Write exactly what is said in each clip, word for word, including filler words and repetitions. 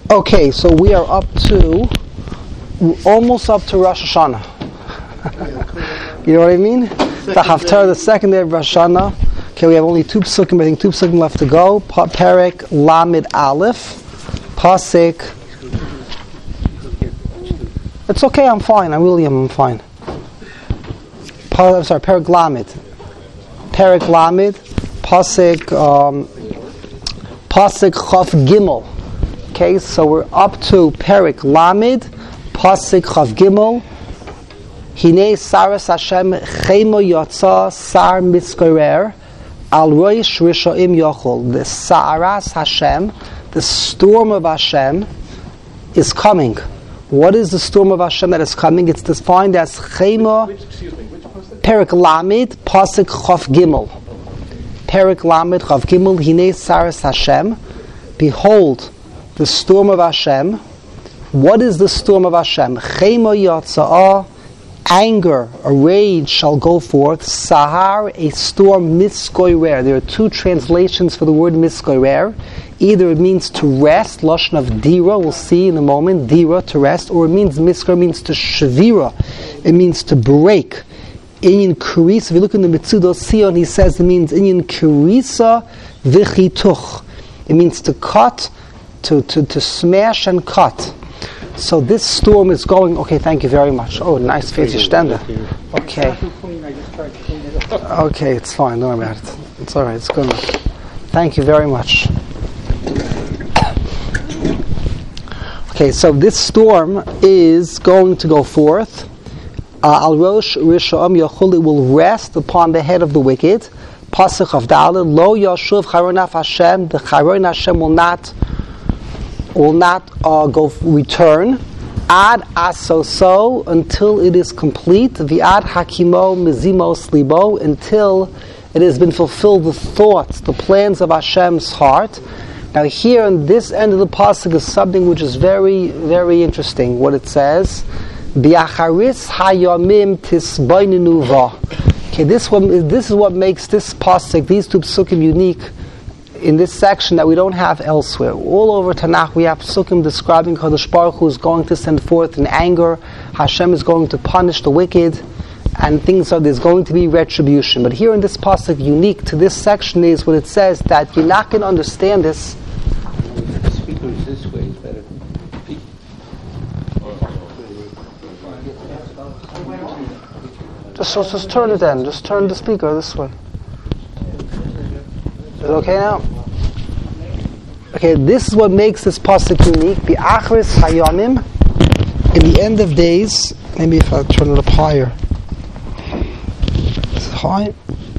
Okay, so we are up to, almost up to Rosh Hashanah. You know what I mean? The Haftarah, the second day of Rosh Hashanah. Okay, we have only two psukim, I think two psukim left to go. Perek Lamed Aleph, Pasik. It's okay, I'm fine. I really am, I'm fine. Pa, I'm sorry, Perek Lamed. Perek Lamed, Pasik, um, Pasik Chaf Gimel. Okay, so we're up to Perek Lamed, Pasik Chaf Gimel. Hine Saras Hashem Chemo Yotza Sar Mitzkorer Al Roish Rishoim Yochol. The Saras Hashem, the storm of Hashem, is coming. What is the storm of Hashem that is coming? It's defined as Chemo. Which, excuse me, which pasuk? Perek Lamed, Pasik Chaf Gimel. Perek Lamed Chaf Gimel. Hine Saras Hashem. Behold, the storm of Hashem. What is the storm of Hashem? Chemo Yatza'ah, anger, a rage shall go forth. Sahar, a storm, miskoirer. There are two translations for the word miskoirer. Either it means to rest, lashon of dira, we'll see in a moment, dira, to rest, or it means miskoirer, means to shavira, it means to break. Inyan kurisa, if you look in the Mitzudos Sion, he says it means inyan kurisa v'chituch. It means to cut, to, to, to smash and cut. So this storm is going, okay, thank you very much. Oh, nice face, your stender. Okay. Okay, it's fine, don't worry about it. It's alright, it's good enough. Thank you very much. Okay, so this storm is going to go forth. Al Rosh Rishoim Yochol, it will rest upon the head of the wicked. Pasuk of Dalet, Lo Yashuv Charonaf Hashem, the Charon Hashem will not will not uh, go return ad asoso until it is complete, the ad hakimo mizimo slibo, until it has been fulfilled the thoughts, the plans of Hashem's heart. Now here on this end of the pasuk is something which is very, very interesting. What it says, biacharis hayamim tisbaininu va. Okay, this one, this is what makes this pasuk, these two psukim, unique in this section that we don't have elsewhere. All over Tanakh we have psukim describing Kadosh Baruch Hu is going to send forth in anger, Hashem is going to punish the wicked, and things are, there's going to be retribution. But here in this pasuk, unique to this section is what it says, that you're not going to understand this. The speaker is this way, it's better. Just, just, just turn it then, just turn the speaker this way. Is it okay now? Okay, this is what makes this pasuk unique. The Achris Hayamim, in the end of days. Maybe if I turn it up higher. Is it high?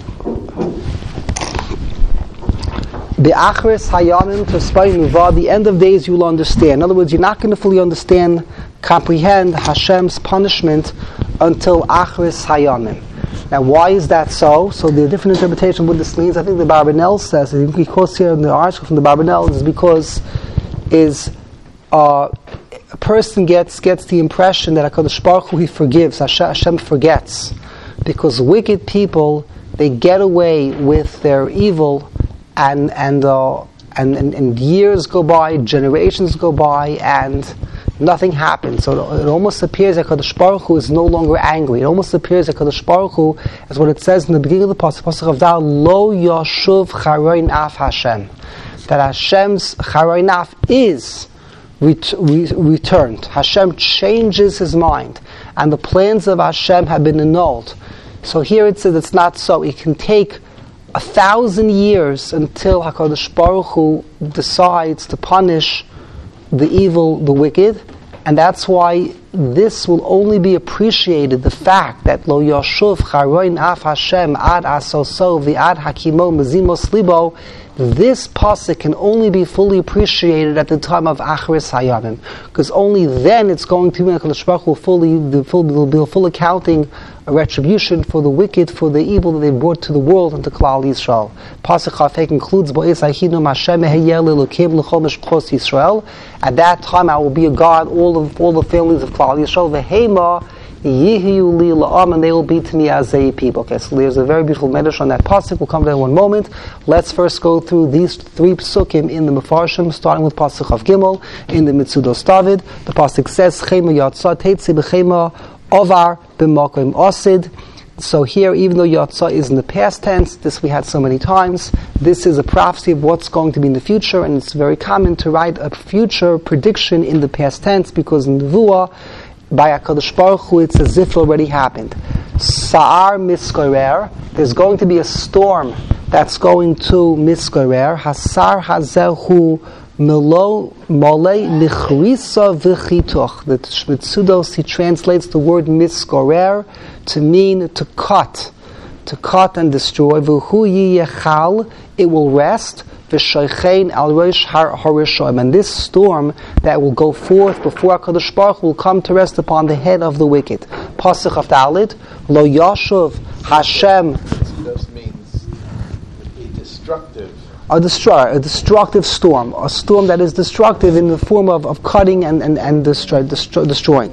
The Achris Hayamim to Nuva, the end of days you will understand. In other words, you're not going to fully understand, comprehend Hashem's punishment until Achris Hayamim. Now, why is that so? So, the different interpretation of what this means, I think the Barbanel says, I think he quotes here in the article from the Barbanel, is because is uh, a person gets gets the impression that HaKadosh Baruch Hu, he forgives, Hashem, Hashem forgets. Because wicked people, they get away with their evil, and and, uh, and, and, and years go by, generations go by, and nothing happens. So it, it almost appears that Kadosh Baruch Hu is no longer angry. It almost appears that Kadosh Baruch Hu, as what it says in the beginning of the pasuk, pasuk of Dal, Lo Yashuv Charoin Af Hashem, that Hashem's Charoin Af is ret- re- returned. Hashem changes His mind, and the plans of Hashem have been annulled. So here it says it's not so. It can take a thousand years until HaKadosh Baruch Hu decides to punish the evil, the wicked, and that's why this will only be appreciated, the fact that Lo Yashuv Charoin Af Hashem Ad Asoso V'Ad Hakimo Mezimo Slibo, this pasuk can only be fully appreciated at the time of Achris Hayamim, because only then it's going to be HaKadosh Baruch Hu fully, the full, will be a full accounting, a retribution for the wicked, for the evil that they brought to the world and to Klal Yisrael. Pasuk Chafei concludes, Bo'ez Hahinu Hashem Eheyel Elokim L'chol Mishpachos Yisrael. At that time I will be a God, all of all the families of Klal Yisrael. V'Hema Yihiu li la'am, and they will be to me as a people. Okay, so there's a very beautiful medrash on that pasuk. We'll come to that in one moment. Let's first go through these three psukim in the Mefarshim, starting with pasuk of Gimel in the Mitzudos David. The pasuk says, "Chema yatsa teitzi b'chema ovar b'makom osid." So here, even though Yatzah is in the past tense, this we had so many times, this is a prophecy of what's going to be in the future, and it's very common to write a future prediction in the past tense, because in Nevuah, by HaKadosh Baruch Hu, it's as if it already happened. Sa'ar miskorer, there's going to be a storm that's going to miskorer. Hasar hazehu Melo Mole Nichrisa V'chitoch. The Mitzudos, he translates the word miskorer to mean to cut, to cut and destroy. V'hu yiyechal, it will rest. V'shoichein al rosh har harishoim. And this storm that will go forth before HaKadosh Baruch Hu will come to rest upon the head of the wicked. Pasuk of Dalit, Lo Yashuv Hashem. Mitzudos means a destructive. A, destroy, a destructive storm, a storm that is destructive in the form of, of cutting and, and, and destroy, destroy, destroying.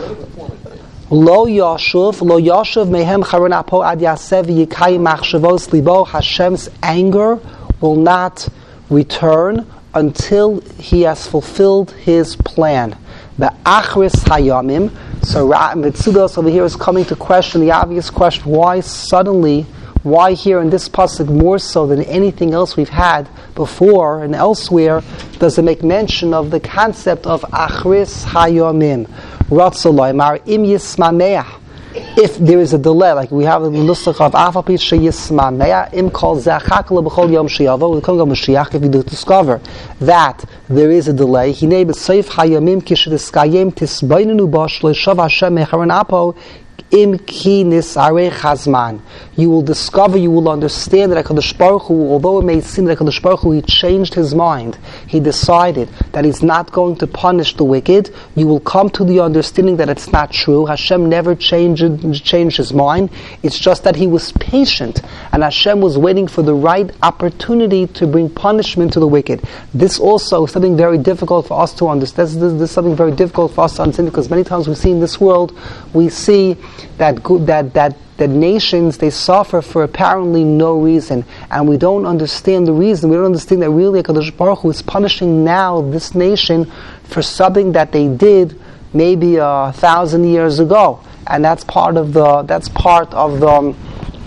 Lo Yashuv, Lo Yashuv Mehem Charonapo Ad Yasev Yikai Machshavos Libo. Hashem's anger will not return until he has fulfilled his plan. The Achris Hayamim. So Mitzudos over here is coming to question the obvious question: why suddenly? Why here in this pasuk more so than anything else we've had before and elsewhere does it make mention of the concept of Achris Hayomim? Ratzalaymar im yismameah. If there is a delay, like we have in the nusach of Afapit sheyismameah im kol zechak lebechol yom sheyavo, if you discover that there is a delay, hinei b'seif hayomim kishediskayim tisbainenu bosh leishav Hashem mecharon apo. Im ki nisarei chazman. You will discover, you will understand that HaKadosh Baruch Hu, although it may seem that HaKadosh Baruch Hu, he changed his mind. He decided that he's not going to punish the wicked. You will come to the understanding that it's not true. Hashem never changed, changed his mind. It's just that he was patient, and Hashem was waiting for the right opportunity to bring punishment to the wicked. This also is something very difficult for us to understand. This, this, this is something very difficult for us to understand, because many times we see in this world, we see that good, that that that nations, they suffer for apparently no reason, and we don't understand the reason. We don't understand that really HaKadosh Baruch Hu is punishing now this nation for something that they did maybe a thousand years ago, and that's part of the that's part of the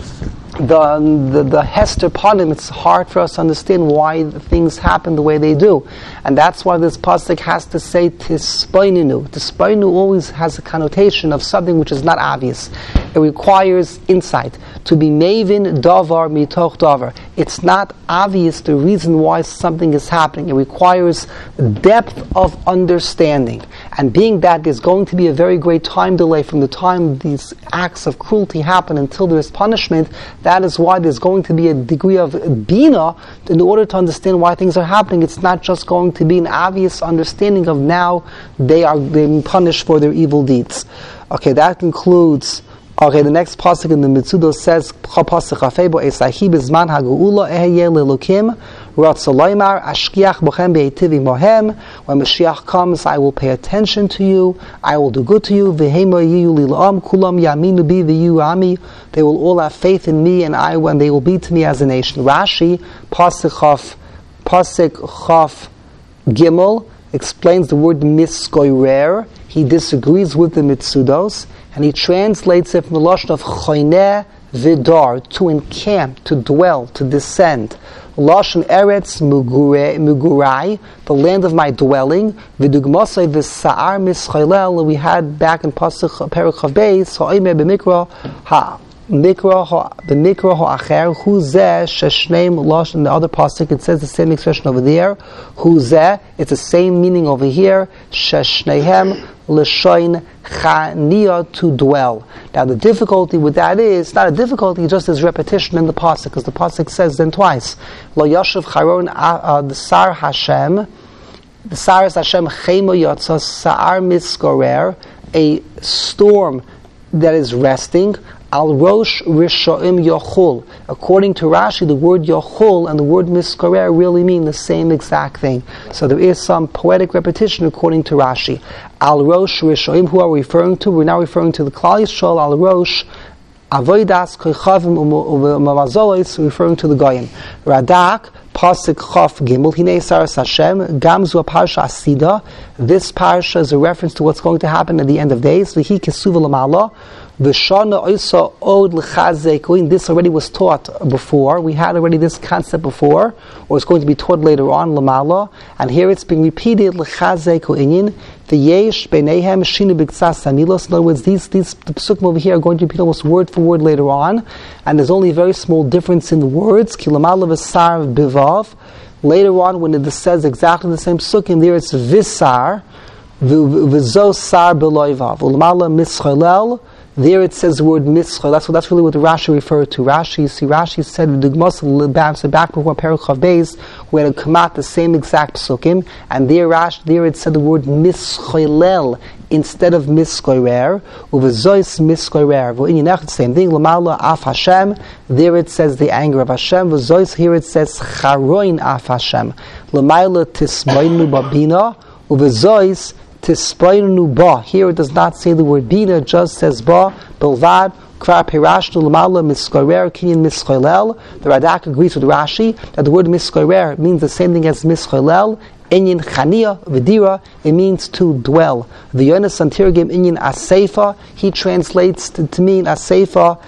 the the, the Hester Panim. It's hard for us to understand why things happen the way they do, and that's why this pasuk has to say tispaininu. Tispainu always has a connotation of something which is not obvious. It requires insight. To be mavin davar mitoch davar. It's not obvious the reason why something is happening. It requires depth of understanding. And being that there's going to be a very great time delay from the time these acts of cruelty happen until there is punishment, that is why there's going to be a degree of bina in order to understand why things are happening. It's not just going to be an obvious understanding of now they are being punished for their evil deeds. Okay, that concludes. Okay, the next pasuk in the Mitzudos says, "Pasuk Hafebo Esahi Bizman Hageula Ehye Lelukim Ratzalaymar Ashkiach Bochem Beitivi Mohem." When Mashiach comes, I will pay attention to you. I will do good to you. V'hema yiyu lilam kulam yaminu bi v'yu ami. They will all have faith in me, and I, when they will be to me as a nation. Rashi Pasuk Chaf Pasuk Chaf Gimel explains the word miskoirer. He disagrees with the Mitzudos, and he translates it from the lashon of choyneh vidar, to encamp, to dwell, to descend. Lashon eretz mugurai, the land of my dwelling. V'dugmasay v'sa'ar mischolel, we had back in pasuk perek chav beis ha'omer b'mikra ha. Mikra b'mikra ha'acher hu zeh sheshneim lashon. In the other pasuk it says the same expression over there. Hu zeh, it's the same meaning over here. Sheshnehem l'shoin chaniya, to dwell. Now the difficulty with that is, not a difficulty, it just is repetition in the pasuk, because the pasuk says then twice. Lo yashav charon the sar Hashem, the sar is Hashem chemo yotza sa'ar miskorer, a storm that is resting. Al Rosh Rishoim Yochul. According to Rashi, the word Yochul and the word Miskarer really mean the same exact thing. So there is some poetic repetition according to Rashi. Al Rosh Rishoim, who are we referring to? We're now referring to the Klal Yisrael, Al Rosh Avodas Koichavim Umavazolis, referring to the Goyim. Radak, Pasuk Chof Gimel, Hinei Saras Hashem, Gamzu Parsha Asida. This parsha is a reference to what's going to happen at the end of days. V'hi Kesuva L'Mala. V'shana Oisa Od L'Chazek. This already was taught before. We had already this concept before, or it's going to be taught later on, L'Mala. And here it's being repeated, L'Chazek Inyan. The Yesh Beineihem Shinu B'Ktsas Samilos. In other words, these these the psukim over here are going to repeat almost word for word later on, and there's only a very small difference in the words. Kilamala V'Sar Bivav. Later on, when it says exactly the same psukim, there it's V'Sar V'Zo Sar B'Loivav. Ulamala Mischalel. There it says the word mischal. That's what that's really what Rashi referred to. Rashi, you see, Rashi said the Gemara back before Perichav Beis, we had to come out the same exact psukim, and there Rashi, there it said the word mischalel instead of miskoirer. Uvezois miskoirer. V'inyanech, same thing. Lamala af Hashem. There it says the anger of Hashem. V'zois, here it says charoin af Hashem. Lamayla tismoinu babina. Uvezois Tispainu ba. Here it does not say the word bina, it just says ba, bilvad, kvar pirashnu l'mala miskorer, kinyan miskoilel. The Radak agrees with Rashi that the word miskorer means the same thing as miskoilel. Inyan chania v'dira, it means to dwell. The Yonas Santirgim inyan asefa, he translates to, to mean asefa,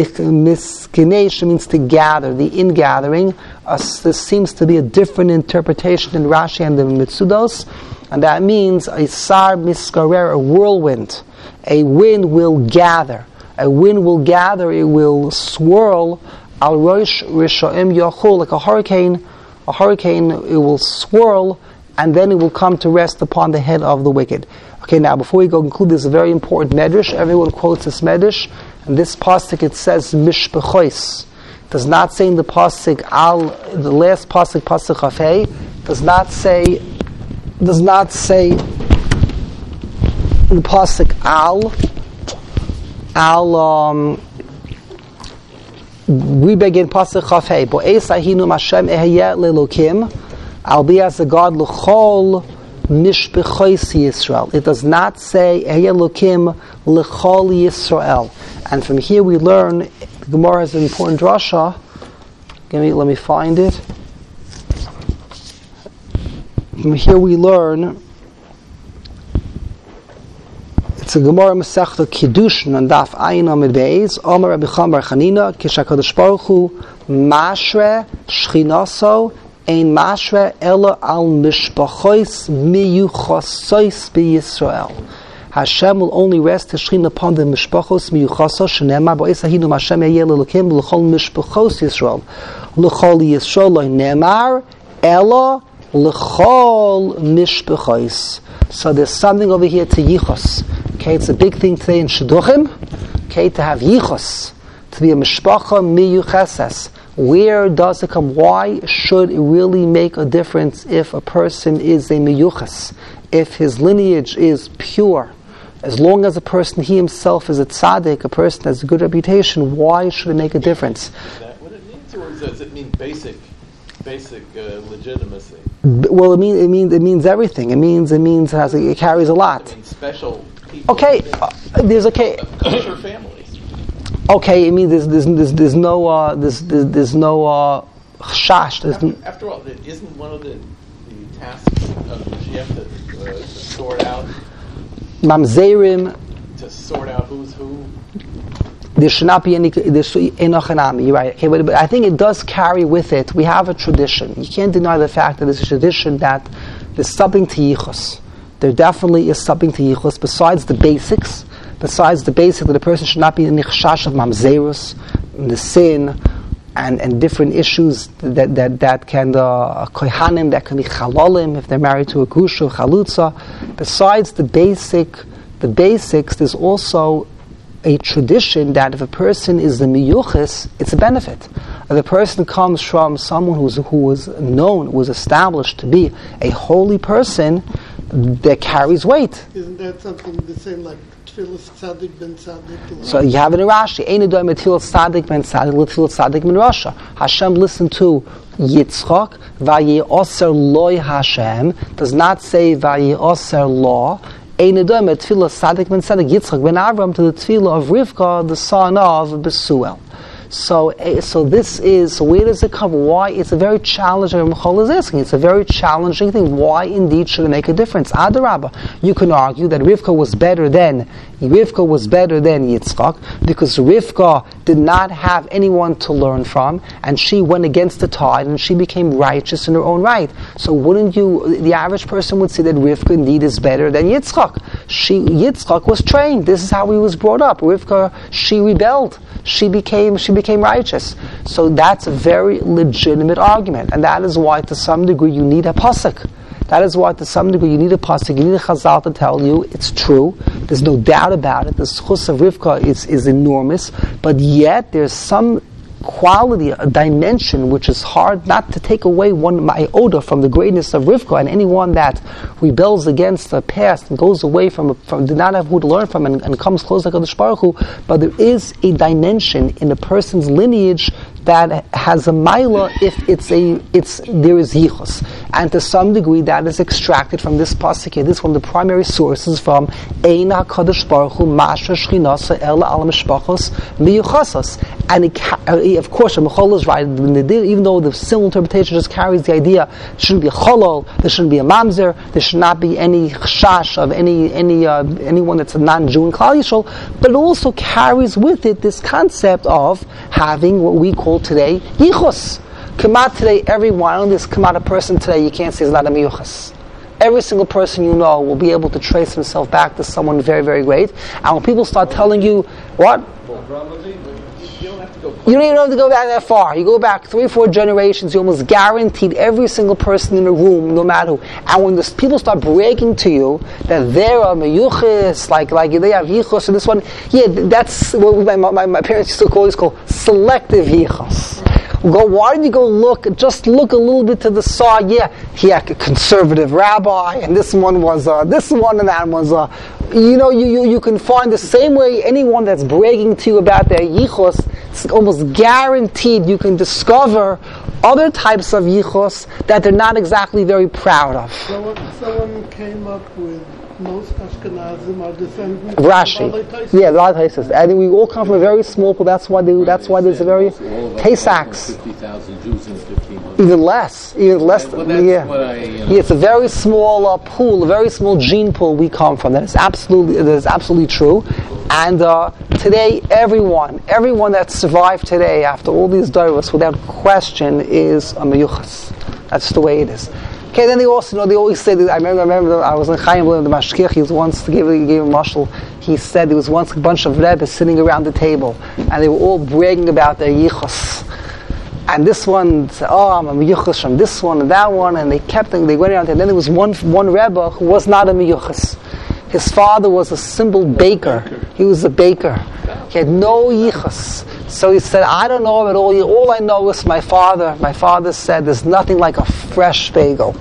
miskinesh means to gather, the ingathering. Uh, this seems to be a different interpretation in Rashi and the Mitsudos. And that means a sar miskarer, a whirlwind. A wind will gather. A wind will gather, it will swirl. Al rosh rishoim yachul, like a hurricane. A hurricane, it will swirl, and then it will come to rest upon the head of the wicked. Okay, now before we go conclude, this is a very important medrash. Everyone quotes this medrash. And this pasuk, it says mishbechois. It does not say in the pasuk al, the last pasuk, pasuk chafei, does not say does not say in the pasuk al al um, we begin pasuk chafei bo'es ahinu Hashem ehiyeh lelokim I'll be as a God l'chol mishbechois Yisrael. It does not say ehiyeh lokim l'chol Yisrael. And from here we learn the Gemara has an important drasha. Give me, let me find it. From here we learn, it's a Gemara Masechta Kiddushin on Daf Ayin Amid Beis. Omer Rabbi Cham Bar Chanina, Kishakadosh Baruch Hu Mashre Shchinaso Ein Mashre Ela Al Mishpachois Miyuchasois BeYisrael. Hashem will only rest His Shechina upon the Mishpachos Miyuchasos Shenemar Bo'es Ahinu Hashem Yeh Lelokim L'chol Mishpachos Yisrael L'chol Yisrael Lo Nemar Ela L'chol mishpechos. So there's something over here to yichos. Okay, it's a big thing today in shidduchim. Okay, to have yichos, to be a mishpacha miyuchesas. Where does it come? Why should it really make a difference if a person is a miyuches, if his lineage is pure? As long as a person, he himself is a tzaddik, a person has a good reputation, why should it make a difference? Is that what it means, or does it mean basic? Basic uh, legitimacy. Well, it means it means it means everything. It means it means it, has, it carries a lot. It means special people. Okay, uh, there's okay. Kosher families. Okay, it means there's there's there's, there's no uh, there's, there's there's no uh, chash. There's After, n- after all, isn't one of the, the tasks of the Shef to, uh, to sort out mamzerim. to sort out who's who? There should not be any enochanami. You're right. Okay, but, but I think it does carry with it. We have a tradition. You can't deny the fact that there's a tradition that there's something to yichus. There definitely is something to yichus besides the basics. Besides the basic that a person should not be in the chashash of mamzerus, the sin, and, and different issues that that that can uh, kohanim that can be chalolim if they're married to a grusha or chalutza. Besides the basic, the basics, there's also a tradition that if a person is the miyuchis, it's a benefit. If a person comes from someone who's, who was known, was established to be a holy person, that carries weight. Isn't that something the same like Tfilas Tzadik ben Tzadik? So you have it in Rashi. Ein Edoim Tfilas Tzadik ben Tzadik Tfilas Tzadik ben Rasha. Hashem listened to Yitzchak. Vayeoser loy Hashem does not say Vayeoser lo. Ein Edoim Tfilas Tzadik ben Tzadik Yitzchak ben Avram to the Tfilah of Rivka, the son of Besuel. So, so this is, so where does it come? Why? It's a very challenging, Michal is asking, it's a very challenging thing. Why indeed should it make a difference? Adarabba, you can argue that Rivka was better than, Rivka was better than Yitzchak, because Rivka did not have anyone to learn from, and she went against the tide, and she became righteous in her own right. So wouldn't you, the average person would say that Rivka indeed is better than Yitzchak. She, Yitzchak was trained. This is how he was brought up. Rivka, she rebelled. She became she became righteous. So that's a very legitimate argument, and that is why, to some degree, you need a pasuk. That is why, to some degree, you need a pasuk. You need a chazal to tell you it's true. There's no doubt about it. The schus of Rivka is is enormous, but yet there's some quality, a dimension which is hard not to take away one iota from the greatness of Rivka, and anyone that rebels against the past and goes away from, from did not have who to learn from and, and comes close to HaKadosh Baruch Hu, but there is a dimension in a person's lineage that has a maila if it's a it's there is yichus, and to some degree that is extracted from this pasuk here. This is one of the primary sources from Ein HaKadosh Baruch Hu Masha Shchinasa Ela Al Mishpachos Miyuchasas, and it, of course, Michal is right. Even though the simple interpretation just carries the idea, there shouldn't be a cholol, there shouldn't be a mamzer, there should not be any chash of any any uh, anyone that's a non-Jew in Klal Yisrael, but it also carries with it this concept of having what we call today yichus. Kamat today, everyone, on this Kamat person today, you can't say is not a miyuchas. Every single person you know will be able to trace himself back to someone very, very great. And when people start telling you, what? You don't even have to go back that far. You go back three or four generations, you're almost guaranteed every single person in the room, no matter who. And when the people start bragging to you that they're a meyuchis, like like they have yichus and this one, yeah, that's what my, my, my parents used to call, it's called selective yichus. Go, why did you go look, just look a little bit to the side, yeah, he had a conservative rabbi, and this one was, uh, this one and that was, uh, you know, you, you, you can find the same way anyone that's bragging to you about their yichus, it's almost guaranteed you can discover other types of yichus that they're not exactly very proud of. Someone, someone came up with most Ashkenazim are descendants of Rashi. Yeah, a lot of places. And we all come from a very small pool. That's why they, that's why there's a very Taysaks. fifty thousand Jews in fifteen hundred. Even less. Even less. Well, that's yeah. what I, you know. Yeah, it's a very small uh, pool, a very small gene pool we come from. That is absolutely, that is absolutely true. And uh, today, everyone, everyone that survived today after all these dairos, without question, is a meyuchas. That's the way it is. Okay, then they also, you know, they always say, that, I remember, I remember, I was in Chaim Blim, the Mashkich, he was once, to give, he gave a mashal, he said there was once a bunch of Rebbes sitting around the table, and they were all bragging about their yichus. And this one said, oh, I'm a miyuchas from this one and that one, and they kept, they went around, and then there was one, one Rebbe who was not a miyuchas. His father was a simple baker. He was a baker. He had no yichus. So he said, I don't know at all. All I know is my father. My father said, there's nothing like a fresh bagel.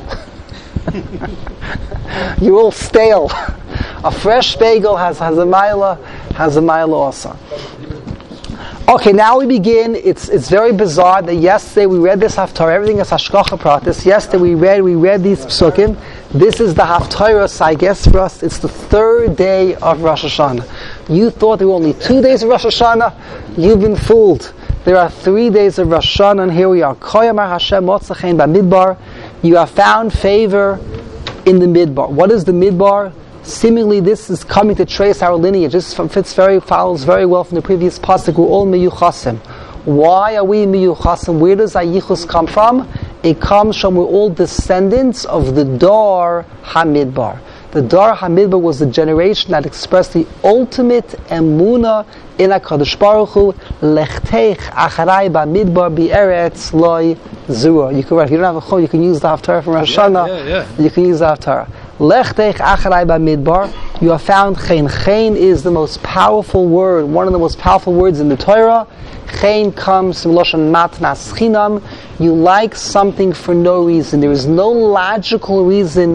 You're all stale. A fresh bagel has, has a mila, has a mila also. Okay, now we begin. It's it's very bizarre that yesterday we read this haftarah. Everything is hashgacha pratis. Yesterday we read we read these psukim. This is the haftarah. I guess for us it's the third day of Rosh Hashanah. You thought there were only two days of Rosh Hashanah. You've been fooled. There are three days of Rosh Hashanah, and here we are. Koyamar Hashem motzachein b'midbar. You have found favor in the midbar. What is the midbar? Seemingly, this is coming to trace our lineage. This fits very, follows very well from the previous pasuk. We're all miyuchasim. Why are we miyuchasim? Where does our yichus come from? It comes from we're all descendants of the Dar Hamidbar. The Dar Hamidbar was the generation that expressed the ultimate emunah in HaKadosh Baruch Hu. Lechteich acharai b'midbar bi'eretz loy zura. You can, if you don't have a chol, you can use the haftarah from Rosh Hashanah. Yeah, yeah, yeah. You can use the haftarah. Lechteich acharai b'midbar. You have found chen. Chen is the most powerful word, one of the most powerful words in the Torah. Chen comes from lashon matnas chinam. You like something for no reason. There is no logical reason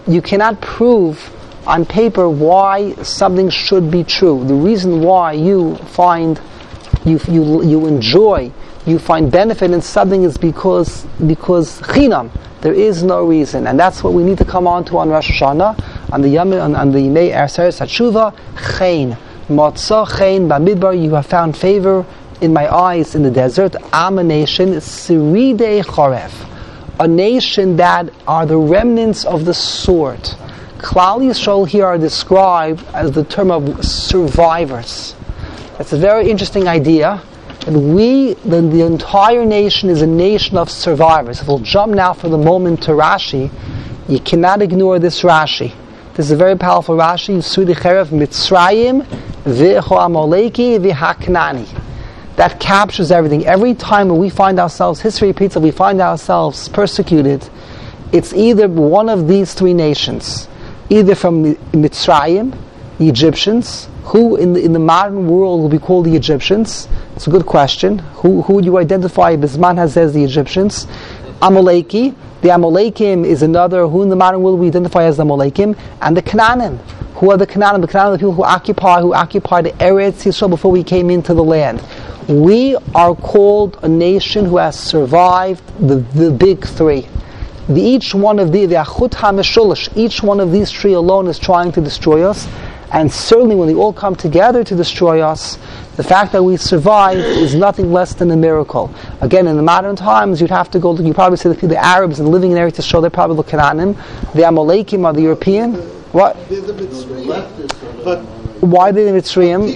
you cannot prove on paper why something should be true. The reason why you find, you you you enjoy, you find benefit in something is because because chinam. There is no reason, and that's what we need to come on to on Rosh Hashanah, on the Yom, on, on the Yimei Ereser Hatshuva. Chen, Matzah Chen Bamidbar. You have found favor in my eyes in the desert. Am a nation, Siridei Chorev, a nation that are the remnants of the sword. Klal Yisrael here are described as the term of survivors. That's a very interesting idea. And we, the, the entire nation is a nation of survivors. If we'll jump now for the moment to Rashi, you cannot ignore this Rashi. This is a very powerful Rashi. Yisudi Cherev Mitzrayim V'Echo Amaleki V'Haknani. That captures everything. Every time when we find ourselves, history repeats that we find ourselves persecuted, it's either one of these three nations. Either from Mitzrayim, the Egyptians, who in the, in the modern world will be called the Egyptians. It's a good question. Who who would you identify? Bisman has says the Egyptians. Amaleki. The Amalekim is another. Who in the modern world we identify as the Amalekim? And the Canaanim. Who are the Canaanim? The Canaanim are the people who occupy who occupied the Eretz Yisrael before we came into the land. We are called a nation who has survived the, the big three. The, each one of the the Achut HaMeshulish, each one of these three alone is trying to destroy us. And certainly when they all come together to destroy us, the fact that we survive is nothing less than a miracle. Again, in the modern times, you'd have to go, you probably say the, the Arabs and living in Eretz Yisrael, they're probably the Canaanim. The Amalekim are the European. What? They're the Mitzrayim. But why are they the Mitzrayim?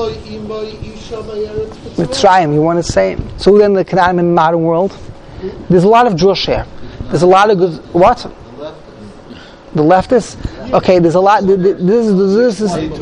Mitzrayim, you want to say. So then the Canaanim in the modern world? There's a lot of drush here. There's a lot of good, what? The leftists? Okay, there's a lot. This is this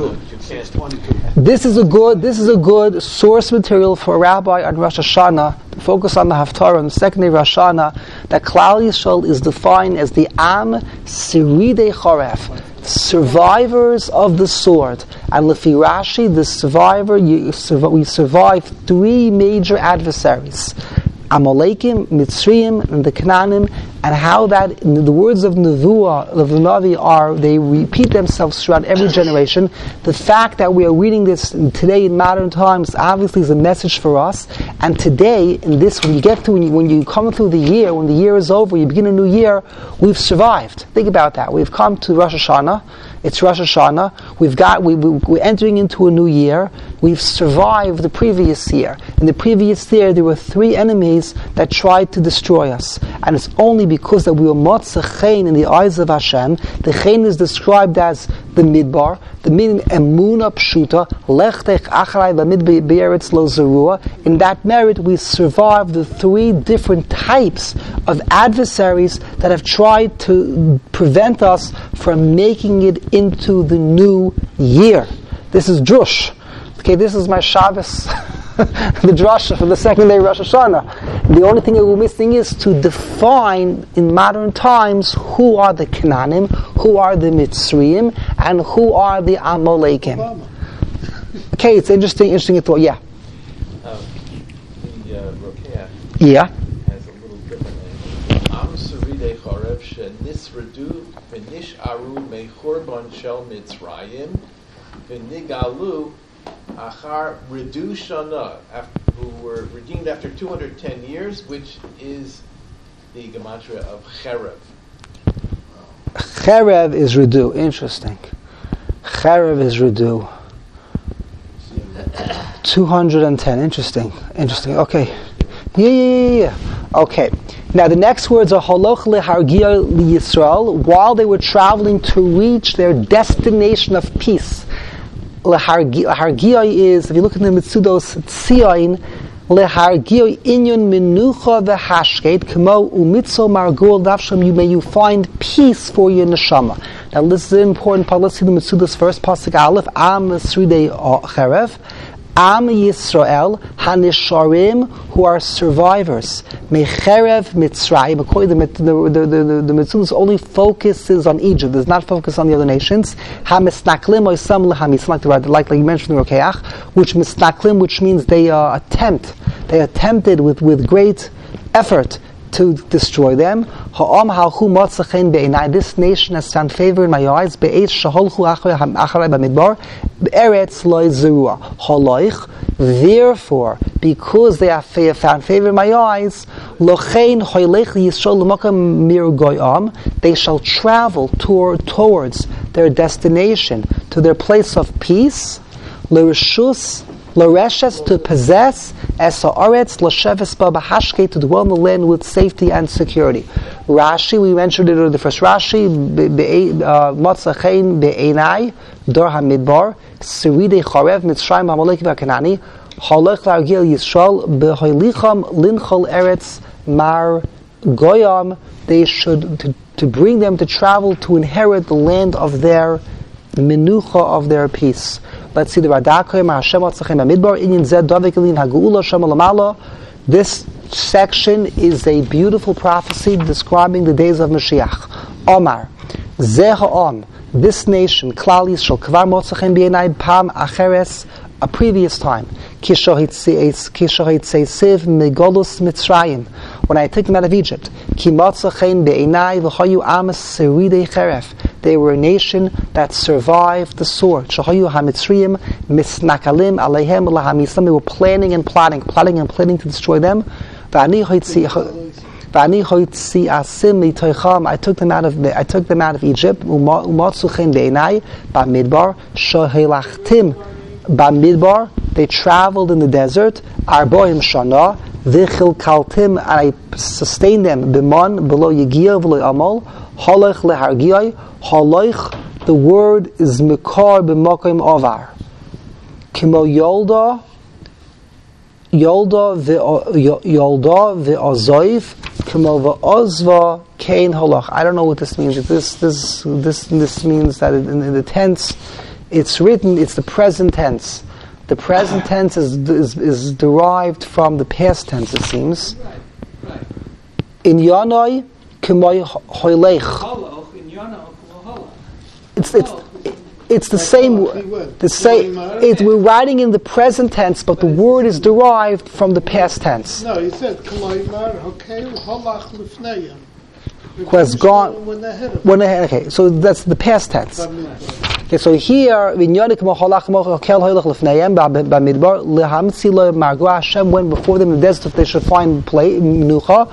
is this is a good this is a good source material for a rabbi on Rosh Hashanah to focus on the Haftarah on the second day of Rosh Hashanah. That Klal Yisrael is defined as the Am Siridei Choref, survivors of the sword. And Lefi Rashi, the survivor, you, we survive three major adversaries. Amalekim, Mitzrayim, and the Canaanim, and how that, in the words of Nevuah, of the Navi, are, they repeat themselves throughout every generation. The fact that we are reading this today in modern times obviously is a message for us. And today, in this, when you get through, when you, when you come through the year, when the year is over, you begin a new year, we've survived. Think about that. We've come to Rosh Hashanah. It's Rosh Hashanah. We've got, we, we, we're entering into a new year. We've survived the previous year. In the previous year, there were three enemies that tried to destroy us. And it's only because that we were motzeh chen in the eyes of Hashem. The chen is described as the midbar, the mid emuna pshuta, lechtech acharei v'mid be'eretz lo zerua. In that merit, we survived the three different types of adversaries that have tried to prevent us from making it into the new year. This is drush. Okay, this is my Shabbos, the drasha for the second day of Rosh Hashanah. The only thing that we're missing is to define in modern times who are the Canaanim, who are the Mitzrayim, and who are the Amalekim. Okay, it's interesting, interesting thought. Yeah. Um, the uh, Rokeach yeah. has a little different name. Am Siridei Chorev shenisredu v'nish'aru mechorban shel Mitzrayim v'nigalu Achar Redu Shana, who were redeemed after two hundred ten years, which is the gematria of Cherev. Cherev is Redu. Interesting. Cherev is Redu. two hundred ten. Interesting. Interesting. Okay. Yeah, yeah, yeah, yeah. Okay. Now the next words are Holoch lehargia liyisrael, while they were traveling to reach their destination of peace. Lehargia is, if you look at the Mitzudos Tzion, lehargia inyon menucha v'hashket kmo umitzo margul davsham, you may you find peace for your neshama. Now this is an important part. Let's see the Mitzudos first. Pasuk Aleph, Am Sridei Cherev, Am Yisrael Hanisharim, who are survivors. Mecherev Mitzrayim. According to the the the the, the Mitzudos only focuses on Egypt. Does not focus on the other nations. Hamisnaklim oisam lehamis, like the like like you mentioned in Rokeach, which misnaklim, which means they uh, attempt, they attempted with with great effort to destroy them. Ha'am halchu motzachen be'enai. This nation has found favor in my eyes. Be'ez shaholchu acharei b'midbar. Be'eretz lo zerua. Haloich. Therefore, because they have found favor in my eyes, lochein hoylech yisrael l'makam mir goyam. They shall travel toward, towards their destination, to their place of peace. L'reshus. L'reshes, to possess, es ha'aretz, l'sheves ba b'hashke, to dwell in the land with safety and security. Rashi, we mentioned it in the first Rashi, Motzachein be'enai, Dor HaMidbar, Siride Charev, Mitzrayim HaMoleki VaKanani, Halech V'argil Yisrael, B'hoilicham linchol eretz mar goyam. They should, to, to bring them to travel to inherit the land of their menucha, of their peace. Let's see the Radakoyim Hashem Atzachem Amidbar Inyan Zed Davik Elin Hageula Shem Alamala. This section is a beautiful prophecy describing the days of Mashiach. Omar Zeh Ha'am, this nation Klal Yisrael Kvar Motzachem B'Yenai Pam Acheres, a previous time. Kishohit Seisiv Megolus Mitzrayim, when I took them out of Egypt. Ki Motzachem B'Yenai V'Chayu Amas Seridei Cheref. They were a nation that survived the sword. Shahayu HaMitzrayim Misnakalim Aleihem Lahamisam. They were planning and plotting, plotting and planning to destroy them. V'ani hoitzi asim mitoicham. I took them out of I took them out of Egypt. Umatzuchen be'enai ba'midbar shohelachtim ba'midbar. They traveled in the desert. Arboim shana v'chil kaltim. And I sustained them b'mon below yigiyah v'lo amal halach lehargiyah. Haloich, the word is mikar b'makom ovar. Kimo yolda, yolda yolda ve'ozoiv, kimo ve'ozva kein halach. I don't know what this means. This this this this means that in, in the tense, it's written. It's the present tense. The present tense is is, is derived from the past tense. It seems. Right, right. In yanoi kimo hoylech. It's it's it's the same the same. It, we're writing in the present tense, but the word is derived from the past tense. No, he said Kalaimar Hakel Halach Lifneyim. Who has gone when they hit him. when they, okay, so that's the past tense. Okay, so here Hashem went before them in the desert if they should find play menucha.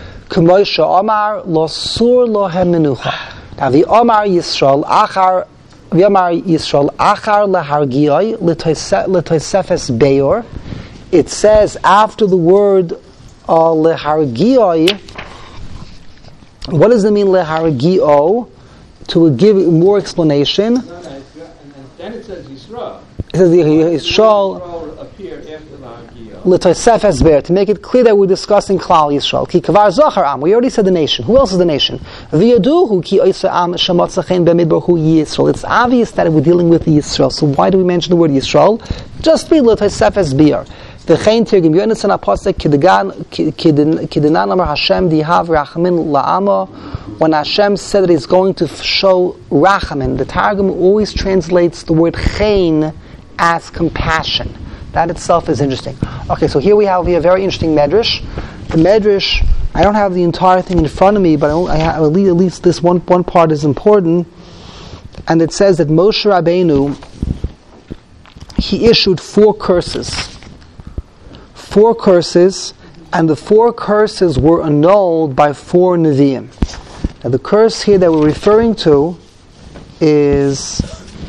Now the Omar Yisrael Achar the Omar Yisrael Achar lehargiyai l'toisefes beyor. It says after the word uh, lehargiyai. What does it mean lehargiyo? To give more explanation. No, no, and then it says Yisrael. It says Yisrael appear after Lahargiyah. L'toisefes beyor, to make it clear that we're discussing Klal Yisrael. Ki kavar zachar am. We already said the nation. Who else is the nation? V'yaduhu ki oisa am shematzachen b'midbar hu Yisrael. It's obvious that we're dealing with Yisrael. So why do we mention the word Yisrael? Just be l'toisefes beyor. V'chein tirgim yonasan apostle kidegan kidenan amar Hashem dihav rachamim la'ama. When Hashem said that He's going to show rachamim, the Targum always translates the word chen as compassion. That itself is interesting. Okay, so here we have, we have a very interesting medrash. The medrash, I don't have the entire thing in front of me, but I have, at least this one one part is important. And it says that Moshe Rabbeinu, he issued four curses. Four curses, and the four curses were annulled by four Nevi'im. Now the curse here that we're referring to is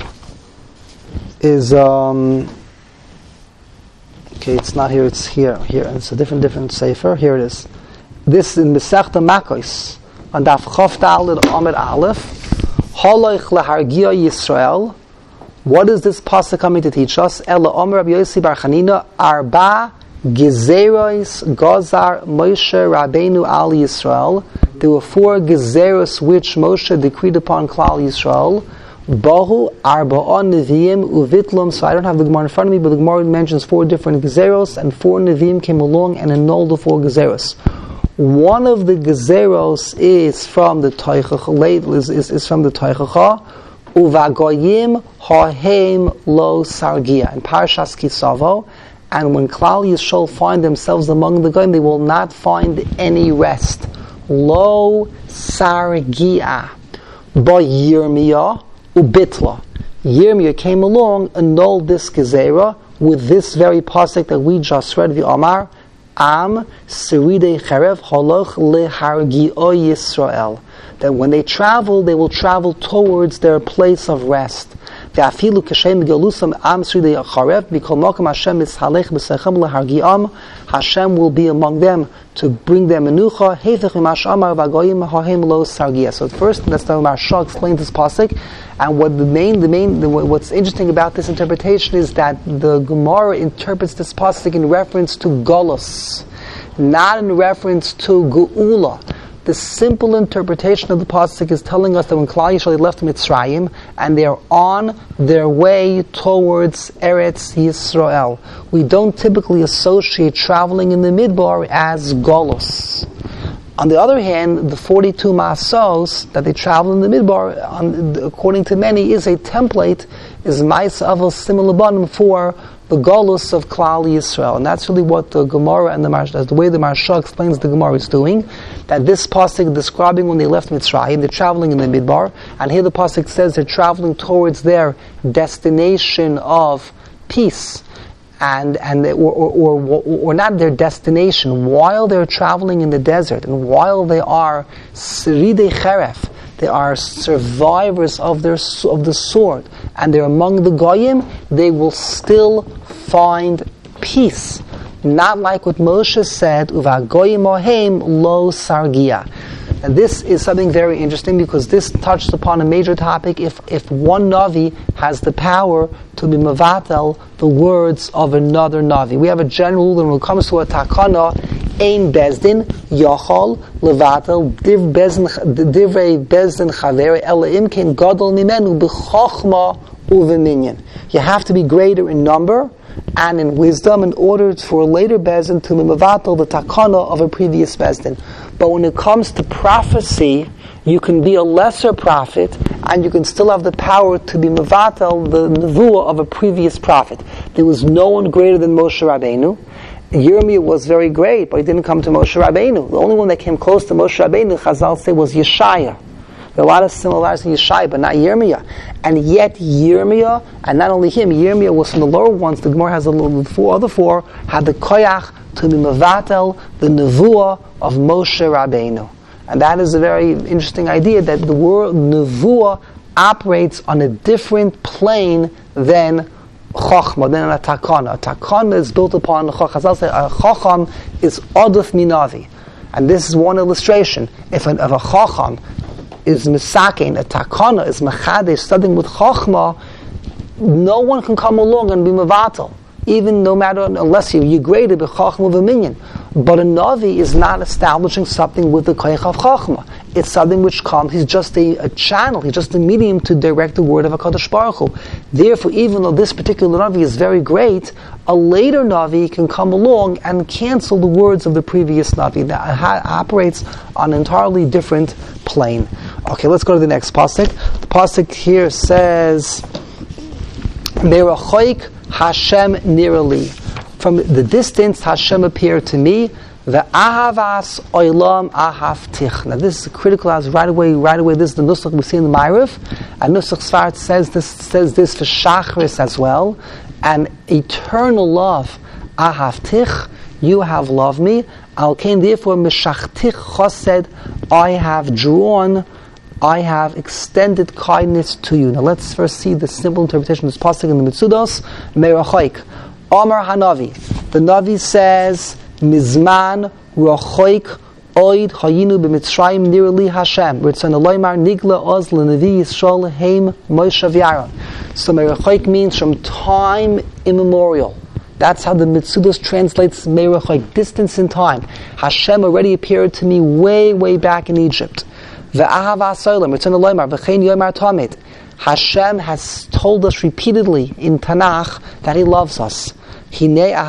is um okay, it's not here, it's here. Here, it's a different different sefer. Here it is. This in Masechta Makos on Daf Chof Daled Amud Aleph. Haloich lehargiyah Yisrael. What is this pasuk coming to teach us? Ela Omer Rabbi Yossi Bar Chanina Arba Gezeros Gazar Moshe Rabbeinu Al Yisrael. There were four Gezeros which Moshe decreed upon Klal Yisrael. Bahu Arba'on Nevi'im Uvitlum. So I don't have the Gemara in front of me, but the Gemara mentions four different Gezeros, and four Nevi'im came along and annulled the four Gezeros. One of the Gezeros is from the Teichacha, is, is, is from the Teichacha. Uvagoyim Hahem Lo Sargia in Parashas Kisavo, And when Klal Yisrael find themselves among the Goyim, they will not find any rest. Lo sargia ba Yirmiyah ubitla. Yirmiyah came along, annulled this gezerah with this very pasuk that we just read, the Amar, Am Seridei Cherev Holoch Lehargio Yisrael. That when they travel, they will travel towards their place of rest. Ve'afilu kashem gelusam am Seridei Cherev b'kol makom Hashem mishalech b'sechem lehargiam. Hashem will be among them to bring them menucha. Heifech mimash amar v'agoyim hahem lo sargia. So first, that's the Maharsha explains this pasuk. And what the main, the main, the, what's interesting about this interpretation is that the Gemara interprets this pasuk in reference to Golus, not in reference to Geula. The simple interpretation of the pasuk is telling us that when Klal Yisrael left Mitzrayim and they are on their way towards Eretz Yisrael, we don't typically associate traveling in the Midbar as Golus. On the other hand, the forty-two masos that they travel in the Midbar, on, according to many, is a template, is Ma'is Avos Simulabanim for the Golus of Klal Yisrael. And that's really what the Gemara and the Maharsha, the way the Maharsha explains the Gemara is doing, that this pasuk describing when they left Mitzrayim, they're traveling in the Midbar, and here the pasuk says they're traveling towards their destination of peace. And and they, or, or, or or not their destination, while they're traveling in the desert and while they are Seridei Cheref, they are survivors of their of the sword, and they're among the Goyim, they will still find peace. Not like what Moshe said, Uva Goyim Oheim lo sargia. And this is something very interesting because this touched upon a major topic. If if one Navi has the power to be mevatel the words of another Navi. We have a general rule when it comes to a takana, ein bezdin, yachol, levatel, div bezdin, divrei bezdin chaver, ela imkin gadol mimenu, b'chochma uveminyan. You have to be greater in number and in wisdom in order for a later bezdin to be mevatel the takana of a previous bezdin. But when it comes to prophecy, you can be a lesser prophet, and you can still have the power to be mevatel the nevuah of a previous prophet. There was no one greater than Moshe Rabbeinu. Yirmiyah was very great, but he didn't come to Moshe Rabbeinu. The only one that came close to Moshe Rabbeinu, Chazal say, was Yeshaya. There are a lot of similarities in Yeshaya, but not Yirmiyah. And yet Yirmiyah, and not only him, Yirmiyah was from the lower ones. The Gemara has a little, the four other four had the koyach to be mevatel the nevuah of Moshe Rabbeinu. And that is a very interesting idea, that the word nevuah operates on a different plane than chokhmah, than a takana. A takana is built upon a chokhmah. Say a chokham is oduf minavi. And this is one illustration. If, an, if a chokham is misakein, a takana is machadesh, studying with chokhmah, no one can come along and be mevatel. Even no matter, unless you, you're greater, but Chachma of a minion. But a Navi is not establishing something with the Koyach of Chachma. It's something which comes, he's just a, a channel, he's just a medium to direct the word of HaKadosh Baruch Hu. Therefore, even though this particular Navi is very great, a later Navi can come along and cancel the words of the previous Navi. That ha- operates on an entirely different plane. Okay, let's go to the next pasuk. The pasuk here says, Merachoik Hashem nirali. From the distance, Hashem appeared to me. The ahavas oilam ahavtich. Now, this is critical. As right away, right away. This is the nusach we see in the Ma'arif, and Nusach Sfard says this says this for Shachris as well. An eternal love, ahavtich. You have loved me. Al kain therefore mishachtich chosed. I have drawn. I have extended kindness to you. Now let's first see the simple interpretation of this pasuk in the Mitzudos. Merachoik. Amar Hanavi. The Navi says, Mizman rachoik oid hayinu b'mitzrayim nirali Hashem. Ritzon Eloymar nigla oz l'nevi Yisrael heim Moshe v'Aaron. So Merachoik means from time immemorial. That's how the Mitzudos translates Merachoik, distance in time. Hashem already appeared to me way, way back in Egypt. Hashem has told us repeatedly in Tanakh that He loves us. And the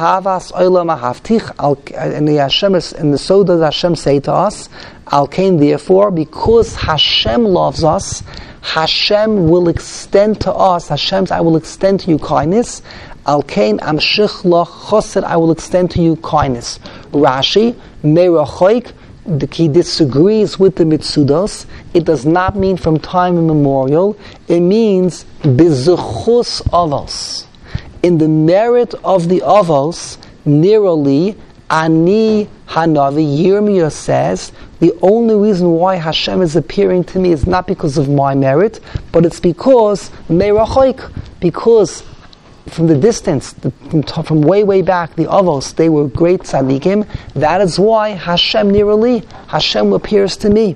Hashem is, and so does Hashem say to us, Al Kain, therefore, because Hashem loves us, Hashem will extend to us, Hashem's I will extend to you kindness, Al kain amshich lo chosed, I will extend to you kindness. Rashi, merachoik, he disagrees with the mitzudos. It does not mean from time immemorial. It means bizuchus avos. In the merit of the avos, nirali, ani hanavi, Yirmiyah says, the only reason why Hashem is appearing to me is not because of my merit, but it's because merachoik, because from the distance, the, from, from way, way back, the Avos, they were great tzaddikim. That is why Hashem nirali, Hashem appears to me.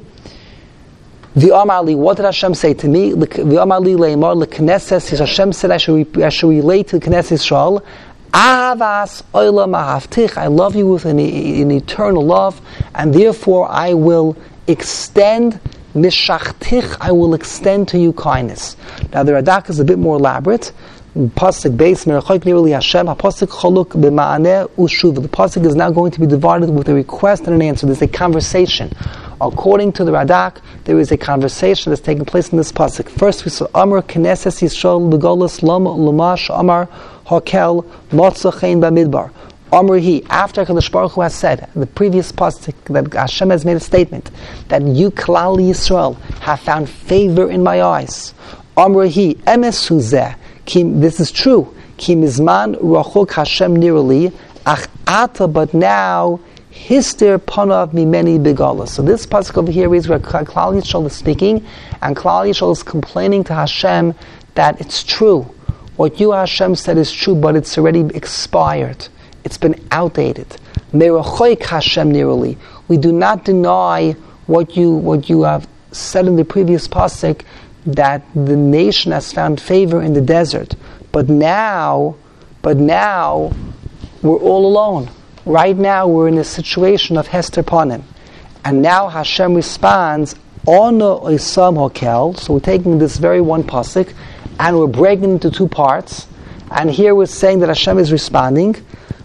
The Amali, what did Hashem say to me? The Amali leimar leknesses. Hashem said I should, I should relate to the Knesset Yisrael. Ahavas olam ahavtich. I love you with an, an eternal love, and therefore I will extend mishachtich. I will extend to you kindness. Now the Radak is a bit more elaborate. Pasuk base merachoik nirali Hashem. Pasuk choluk b'ma'aneh ushuv. The pasuk is now going to be divided with a request and an answer. There's a conversation. According to the Radak, there is a conversation that's taking place in this pasuk. First, we saw Amar Knesses Yisrael Begolas Lama Lamash Amar Hakel Motzachein Bamidbar. Amar He. After Kadosh Baruch Hu has said in the previous pasuk that Hashem has made a statement that you Klal Yisrael have found favor in my eyes. Amar He. Emes Huzeh. This is true. Ki mizman rachok Hashem nirali ach ata, but now hister panav mimeni begala. So this pasuk over here is where Klal Yisrael is speaking, and Klal Yisrael is complaining to Hashem that it's true. What you Hashem said is true, but it's already expired. It's been outdated. Merachoik Hashem nirali. We do not deny what you what you have said in the previous pasuk, that the nation has found favor in the desert, but now, but now we're all alone. Right now we're in a situation of Hester Panim, and now Hashem responds, Ono Oisam Hokel. So we're taking this very one pasuk and we're breaking it into two parts, and here we're saying that Hashem is responding,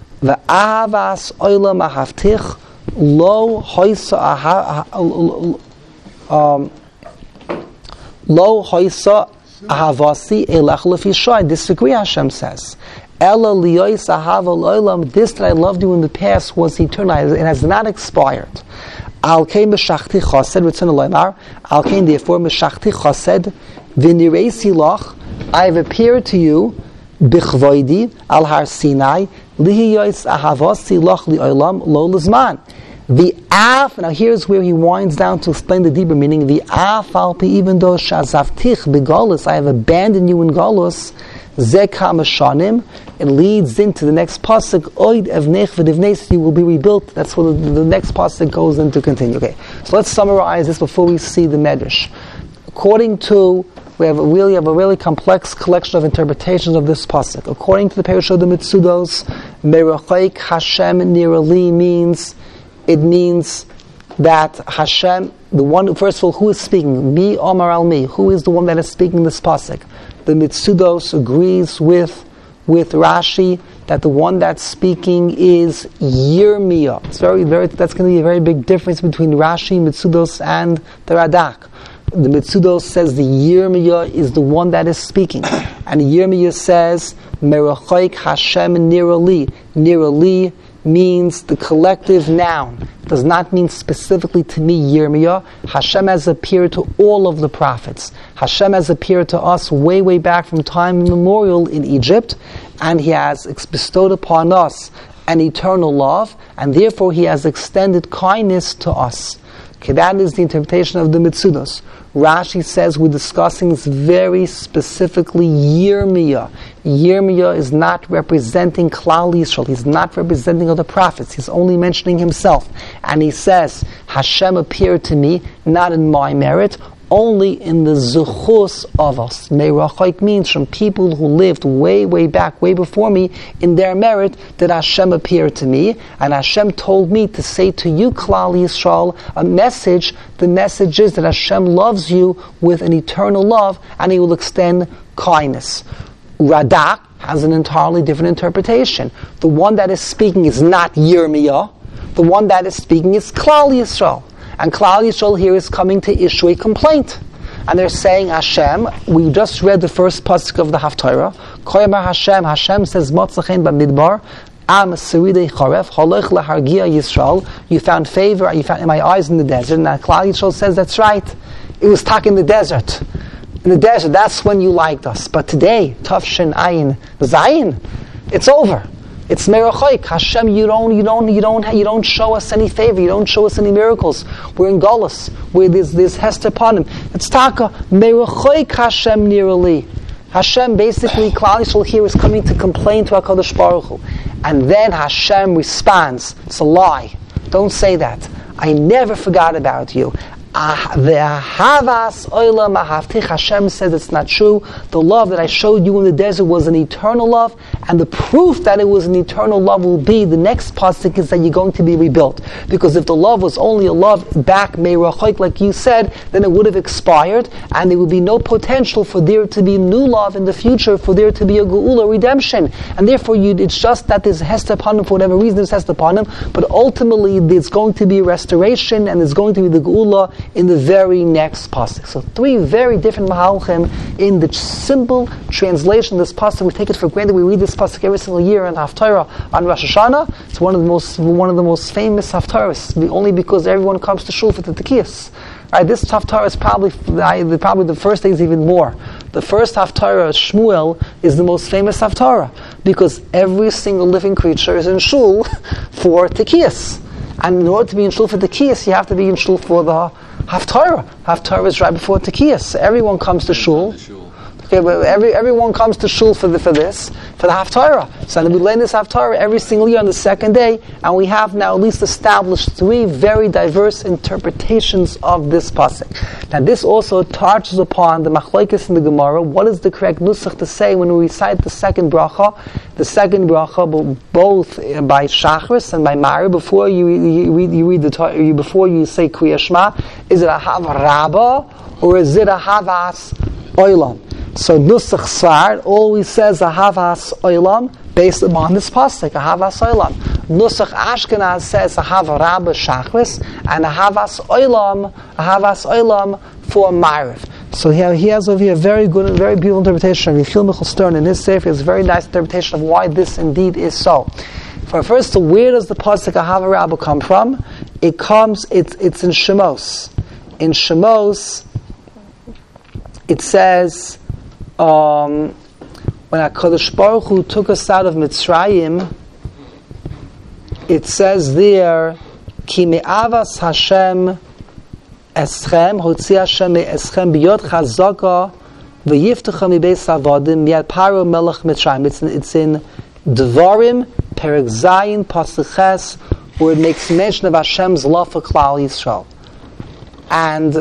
V'ahavas Oilam Ahavtich Lo Hoisa um Lo hoisa ahavasi elach lefisha. I disagree, Hashem says. Ela liyois ahaval olam. This that I loved you in the past was eternal. It has not expired. Al kein meshachti chased return loymar. Al kein therefore meshachti chased v'nireisi lach. I have appeared to you bichvoidi al har Sinai liyois ahavasi lach liolam lo lizman. The af, now here's where he winds down to explain the deeper meaning. The af alpi, even though shazavtich begolus, I have abandoned you in golus, zekha mashanim, it leads into the next pasuk, oid evnech v'divnes, you will be rebuilt. That's what the, the next pasuk goes into continue. Okay, so let's summarize this before we see the medrash. According to, we have a really have a really complex collection of interpretations of this pasuk. According to the Perush of the Mitzudos, merachaik Hashem nirali means, it means that Hashem, the one, first of all, who is speaking? Me, Omar al me. Who is the one that is speaking this pasuk? The Mitzudos agrees with with Rashi that the one that's speaking is Yirmiyah. It's very, very. That's going to be a very big difference between Rashi, Mitzudos, and the Radak. The Mitzudos says the Yirmiyah is the one that is speaking, and Yirmiyah says Merachoik Hashem nirali. Nirali means the collective noun. It does not mean specifically to me, Yirmiyah. Hashem has appeared to all of the prophets. Hashem has appeared to us way, way back from time immemorial in Egypt, and He has bestowed upon us an eternal love, and therefore He has extended kindness to us. Okay, that is the interpretation of the Mitzudos. Rashi says we're discussing this very specifically Yirmiyah. Yirmiyah is not representing Klal Yisrael. He's not representing other prophets. He's only mentioning himself. And he says, Hashem appeared to me, not in my merit, only in the zuchus of us. Meirachaik means from people who lived way, way back, way before me, in their merit, that Hashem appeared to me, and Hashem told me to say to you, Klal Yisrael, a message. The message is that Hashem loves you with an eternal love, and He will extend kindness. Radak has an entirely different interpretation. The one that is speaking is not Yirmiyah. The one that is speaking is Klal Yisrael. And Klal Yisrael here is coming to issue a complaint. and they're saying Hashem. We just read the first pasuk of the Haftarah. Koyamar Hashem. Hashem says Motzachen b'midbar. Am Seridei Charef Halach lahargia Yisrael. You found favor. You found in my eyes in the desert. And Klal Yisrael says that's right. It was stuck in the desert. In the desert, that's when you liked us. But today, Tafshin Ayin Zayin, it's over. It's Merachoik. Hashem, you don't, you don't, you don't, you don't show us any favor. You don't show us any miracles. We're in Golus, where there's, there's Hester upon him. It's Taka Merachoik Hashem Nirali. Hashem basically, Klal Yisrael here is coming to complain to HaKadosh Baruch Hu. And then Hashem responds, it's a lie. Don't say that. I never forgot about you. Havas oila mahavtich. Hashem says it's not true. The love that I showed you in the desert was an eternal love, and the proof that it was an eternal love will be the next pasuk is that you're going to be rebuilt. Because if the love was only a love back meirachoik, like you said, then it would have expired, and there would be no potential for there to be new love in the future, for there to be a geula redemption, and therefore you, it's just that there's hester upon him for whatever reason there's hester upon him, but ultimately there's going to be a restoration, and there's going to be the geula in the very next pasuk. So three very different mahalchim in the simple translation of this pasuk. We take it for granted. We read this pasuk every single year in Haftarah on Rosh Hashanah. It's one of the most one of the most famous Haftarahs, only because everyone comes to shul for the Tekiyas. Right? This Haftarah is probably probably the first day is even more. The first Haftarah, Shmuel, is the most famous Haftarah because every single living creature is in shul for Tekiyas. And in order to be in shul for Tekiyas, you have to be in shul for the Haftarah. Haftarah is right before Tekiyas. Everyone comes to shul. Okay, but every everyone comes to shul for the, for this for the Haftarah. So then we learn this Haftarah every single year on the second day, and we have now at least established three very diverse interpretations of this pasuk. Now this also touches upon the machlokes in the Gemara. What is the correct nusach to say when we recite the second bracha? The second bracha, both by Shachris and by Mari, before you, you read you read the you, before you say Kriya Shema, is it a Hav or is it a Havas Oilam? So Nusach Sfard always says a Havas Oilam based upon this pasuk, a Havas Oilam. Nusach Ashkenaz says a Hav Rabba Shachris and a Havas Oilam, a Havas Oilam for Ma'ariv. So he, he has over here a very good and very beautiful interpretation of Yechiel Michal Stern in his sefer. It's a very nice interpretation of why this indeed is so. For first, so where does the pasuk a Hav Rabba come from? It comes, it's it's in Shemos. In Shemos, it says, um, when HaKadosh Baruch Hu took us out of Mitzrayim, it says there, Ki me'avas Hashem eschem, hotzi Hashem me'eschem biyot chazaka v'yiftecha mibeis avadim miyad paro melech Mitzrayim. It's in, it's in Devarim, Perek Zayin, Pasuk Ches, where it makes mention of Hashem's love for Klal Yisrael. And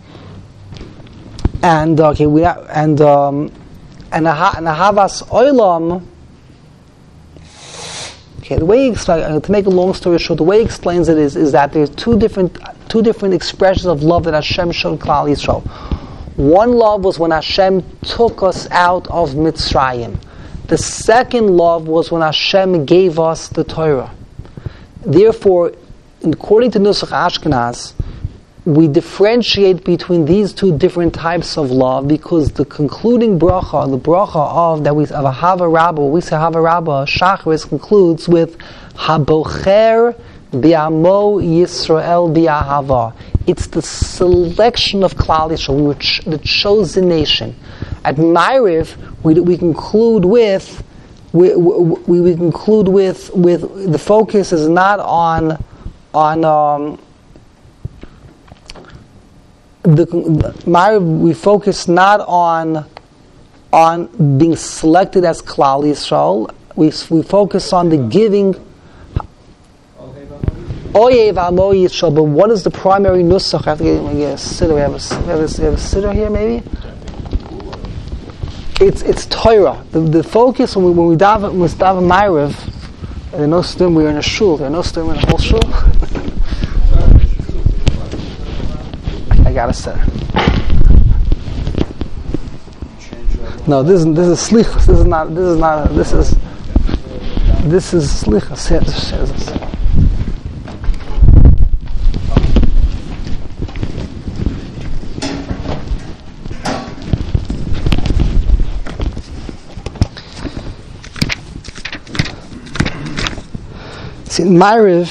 And okay, we and um, and and Havas Oilam. Okay, the way he explains, uh, to make a long story short, the way he explains it is is that there's two different two different expressions of love that Hashem showed Klal Yisrael. One love was when Hashem took us out of Mitzrayim. The second love was when Hashem gave us the Torah. Therefore, according to Nusach Ashkenaz, we differentiate between these two different types of love because the concluding bracha, the bracha of that we of a Hava Rabbah, we say Hava Rabbah, Shachris concludes with Habocher bi'amo Yisrael bi'ahava. It's the selection of Klal Yisrael, we were ch- the chosen nation. At Ma'ariv, we we conclude with we we, we conclude with with the focus is not on on. Um, The, the we focus not on on being selected as Klal Yisrael. We we focus on the giving. Oyev Amo Yisrael. But what is the primary nusach? I have to get, get a sitter. We have a, we have a, we have a sitter here, maybe. It's it's Torah. The, the focus when we when we daven when we daven Ma'ariv, there are no stim. We're in a shul. There are no stim in a whole shul. I got a sitter. No, this is this is slichus. This is not. This is not. This is this is slichus. It's in Ma'ariv,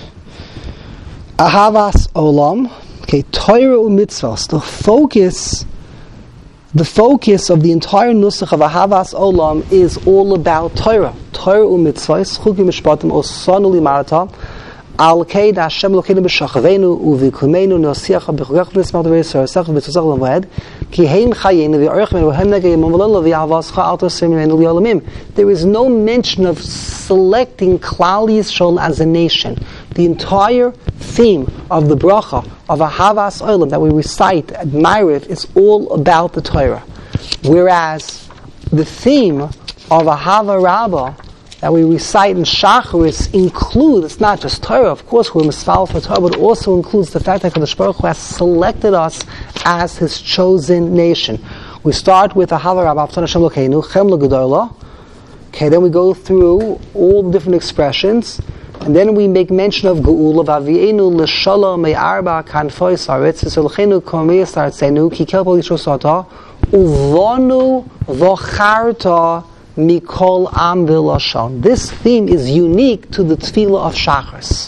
Ahavas Olam, okay, Torah u'mitzvos. The focus, the focus of the entire nusach of Ahavas Olam is all about Torah. Torah u'mitzvos, Chukim Mishpatim, Osanu Limarata, Al Kaid Hashem Lokeinu B'Shachavenu U'Vikumenu Nosiacha B'Chugach V'Nismach D'Reisar Sech V'Tzozach L'Moed Ki Hein Chayenu V'Orech Menu V'Hem Negei Yemom V'Yavascha Alto Semenu L'Yolamim. There is no mention of selecting Klal Yisrael as a nation. The entire theme of the bracha of Ahavas Olam that we recite at Ma'ariv is all about the Torah, whereas the theme of Ahava Rabbah that we recite in Shacharis includes, it's not just Torah, of course we're misfal for Torah, but it also includes the fact that Kadosh Baruch Hu has selected us as His chosen nation. We start with Ahava Rabbah, Avtan Hashem Lokeinu, Chem L'Gedola. Okay, then we go through all the different expressions, and then we make mention of Geula, V'avienu l'shalom me'arba kanfoi saretz, V'solchenu komei sartzenu, ki kelpo yishro sata, uvonu v'charta Mikol Am V'Lashon. This theme is unique to the Tefillah of Shachris.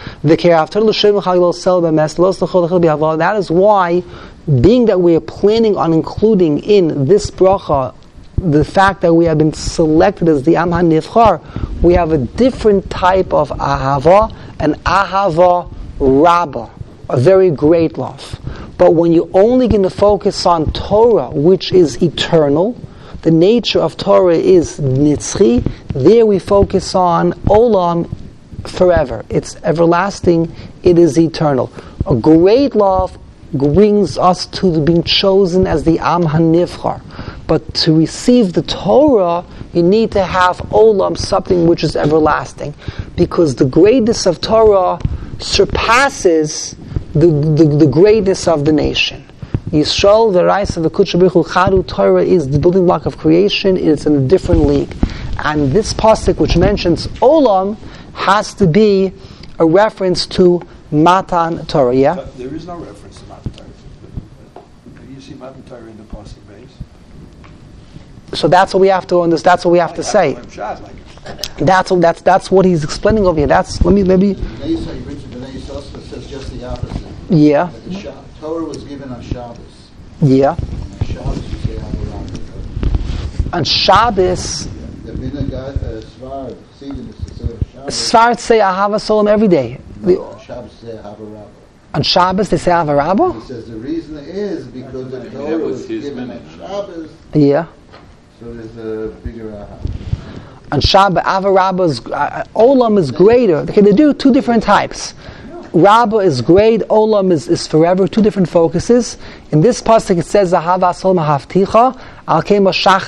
That is why, being that we are planning on including in this bracha the fact that we have been selected as the Am HaNivchar, we have a different type of Ahava, an Ahava Rabbah, a very great love. But when you're only going to focus on Torah, which is eternal, the nature of Torah is nitzchi. There we focus on olam, forever. It's everlasting. It is eternal. A great love brings us to being chosen as the Am HaNivchar. But to receive the Torah, you need to have olam, something which is everlasting, because the greatness of Torah surpasses the, the, the greatness of the nation. Yisrael, the rice of the Kudsha Baruch Hu, Chadu, Torah is the building block of creation. It's in a different league. And this pasuk, which mentions Olam, has to be a reference to Matan Torah, yeah? But there is no reference to Matan Torah. Do you see Matan Torah in the pasuk base? So that's what we have to understand. That's what we have to say. That's what, that's that's what he's explaining over here. That's let me maybe. Says just the opposite. Yeah. The Sh- Torah was given on Shabbos. Yeah. On Shabbos you say Avraham. On Shabbos. The Minagad Svar Sidon is to say Shabbos. Svar say Ahava Solam every day. No, on Shabbos say Avraham. On Shabbos they say Ahava Rabbah? He says the reason is because the Torah was, was given on Shabbos. Yeah. So there's a bigger Ahava. On Shabbos, Ahava Rabbah is uh, Olam is greater. Okay, they do two different types. Rabbah is great, Olam is, is forever, two different focuses. In this pasuk it says, Ahava Sol Mahavticha, Alkein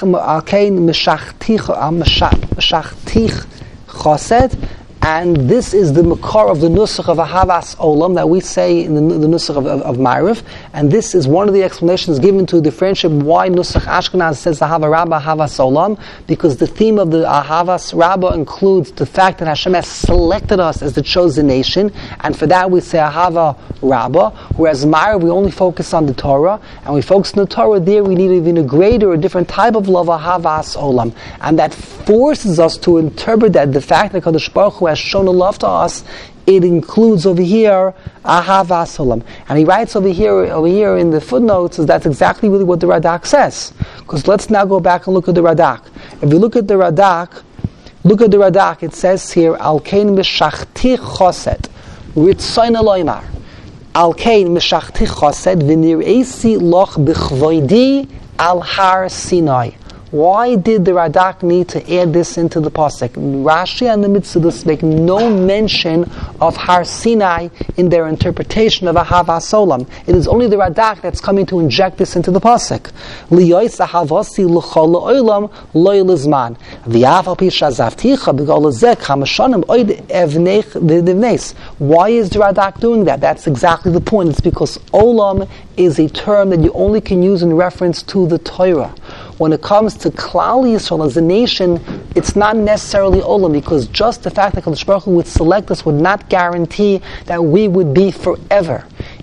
Meshachtich Chosed, and this is the makar of the nusach of Ahavas Olam that we say in the, the nusach of, of, of Ma'ariv, and this is one of the explanations given to differentiate why nusach Ashkenaz says Ahava Rabbah, Ahavas Olam, because the theme of the Ahavas Rabbah includes the fact that Hashem has selected us as the chosen nation, and for that we say Ahava Rabbah, whereas Ma'ariv we only focus on the Torah, and we focus on the Torah, there we need even a greater, a different type of love, Ahavas Olam, and that forces us to interpret that the fact that Kadosh Baruch Hu has shown a love to us, it includes over here Ahavas Olam. And he writes over here over here in the footnotes is that's exactly really what the Radak says. Because let's now go back and look at the Radak. If you look at the Radak, look at the Radak, it says here, Alkein Meshachtich Chosed, Ritzoin Eloimar. Alkein Meshachtich Chosed, V'nir'esi loch b'chvoidi al har Sinai. Why did the Radak need to add this into the pasuk? Rashi and the Mitzvahs make no mention of Har Sinai in their interpretation of Ahavas Olam. It is only the Radak that's coming to inject this into the pasuk. Liyois ahavasi l'chol olam loy lizman. V'yafal pi shazavticha b'gol lezek hamashanim oid evnech v'divnes. Why is the Radak doing that? That's exactly the point. It's because Olam is a term that you only can use in reference to the Torah. When it comes to Klal Yisrael as a nation, it's not necessarily Olam, because just the fact that Kadosh Baruch Hu would select us would not guarantee that we would be forever.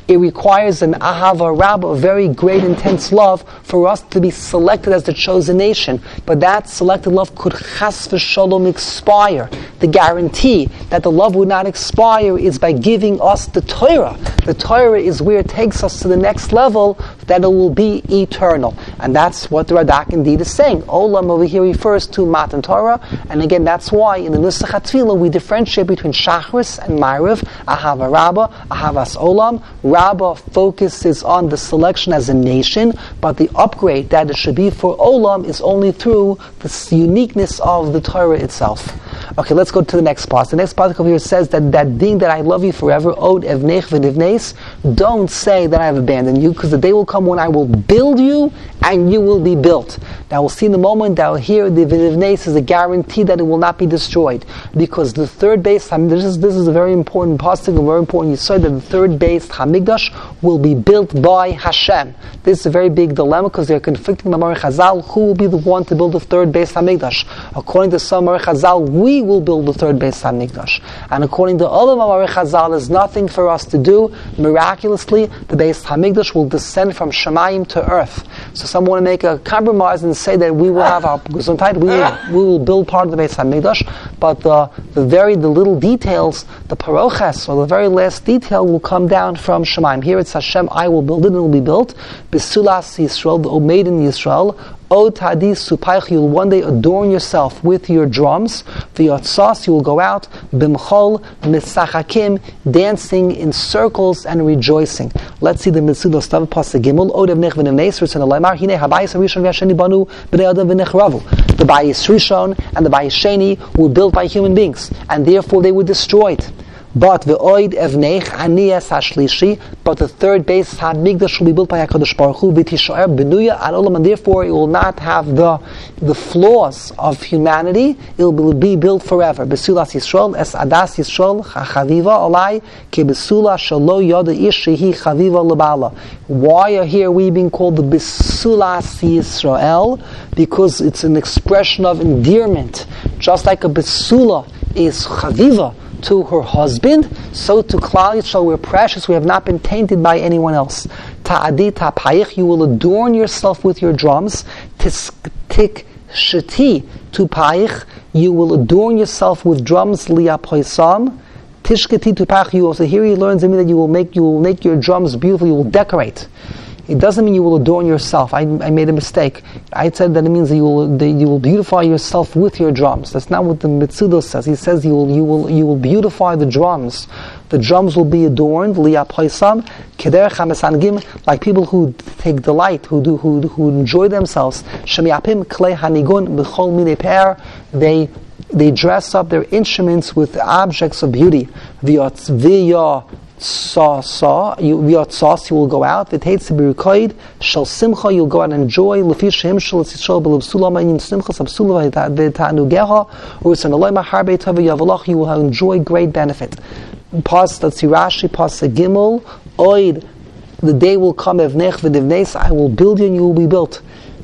It requires an ahava rabbah, a very great, intense love, for us to be selected as the chosen nation. But that selected love could chas v'sholom expire. The guarantee that the love would not expire is by giving us the Torah. The Torah is where it takes us to the next level, that it will be eternal. And that's what the Radak indeed is saying. Olam over here refers to Matan Torah, and again that's why in the Nusach HaTfilah we differentiate between Shachris and Ma'ariv, Ahava Rabbah, Ahavas Olam. Rabbah focuses on the selection as a nation, but the upgrade that it should be for Olam is only through the uniqueness of the Torah itself. Okay, let's go to the next part. The next part over here says that that being that I love you forever, Od Evnech V'Nivnes, don't say that I have abandoned you, because the day will come when I will build you and you will be built. Now we'll see in a moment that here the V'Nivnes is a guarantee that it will not be destroyed, because the third base, I mean, this is this is a very important pasuk, a very important yesod, that the third base Hamikdash will be built by Hashem. This is a very big dilemma, because they're conflicting the Amar Chazal, who will be the one to build the third base Hamikdash. According to some Amar Chazal, we will build the third base Hamikdash, and according to other Amar Chazal, there's nothing for us to do. Miraculously, the base Hamikdash will descend from Shemayim to earth. So some want to make a compromise and say that we will have our Gesundheit, we will, we will build part of the base Hamikdash, but the, the very the little details, the paroches, or the very last detail, will come down from Shemayim. Here it's Hashem, I will build it, and it will be built. Besulas Yisrael, the made in Yisrael. O Tadis Supaich, you will one day adorn yourself with your drums. V'yotzas, you will go out. Bimchol Mitzachakim, dancing in circles and rejoicing. Let's see the Mitzudos Stav Pasuk Gimel. O Devnech V'Nivnes Ritzon Aleimar Hine Habayis Rishon V'Yasheni Banu B'nei Adam V'Nechravu. The Bayis Rishon and the Bayis Sheni were built by human beings, and therefore they were destroyed. But the oid evnech aniyas hashlishi, but the third base Hamikdash will be built by Hakadosh Baruch Hu v'tishoer benuya ad olam, and therefore it will not have the the flaws of humanity. It will be built forever. Besulas Yisrael es adas Yisrael chaviva alai ke besula shelo yoda ish shehi chaviva lebala. Why are here we being called the Besulas Yisrael? Because it's an expression of endearment, just like a besula is chaviva to her husband, so to Klal Yisrael we're precious, we have not been tainted by anyone else. Ta'adi ta'payich, you will adorn yourself with your drums. Tik sheti tu payich, you will adorn yourself with drums. Liapoisam. Tishketi tu payich, you also here he learns in me that you will make you will make your drums beautiful, you will decorate. It doesn't mean you will adorn yourself. I, I made a mistake. I said that it means that you will that you will beautify yourself with your drums. That's not what the Mitzudos says. He says you will you will you will beautify the drums. The drums will be adorned. Liapaisam keder chamesangim, like people who take delight, who do who who enjoy themselves. Shemiapim klei hanigun b'chol minei per. They they dress up their instruments with objects of beauty. V'yotz v'yah. Saw, saw, you yotzas, you will go out. V'teitz b'rukoid shel simcha, you'll go out and enjoy. Lefi shehem shel Yisrael b'lebsula ma'inin simcha sabsula v'ta'anugeha u'ritzon Elohim harbe tov v'yavalach, you will enjoy great benefit. Pas Tatzirashi, Pas Gimel, Oid, the day will come, Evnech v'Nivnes, I will build you and you will be built.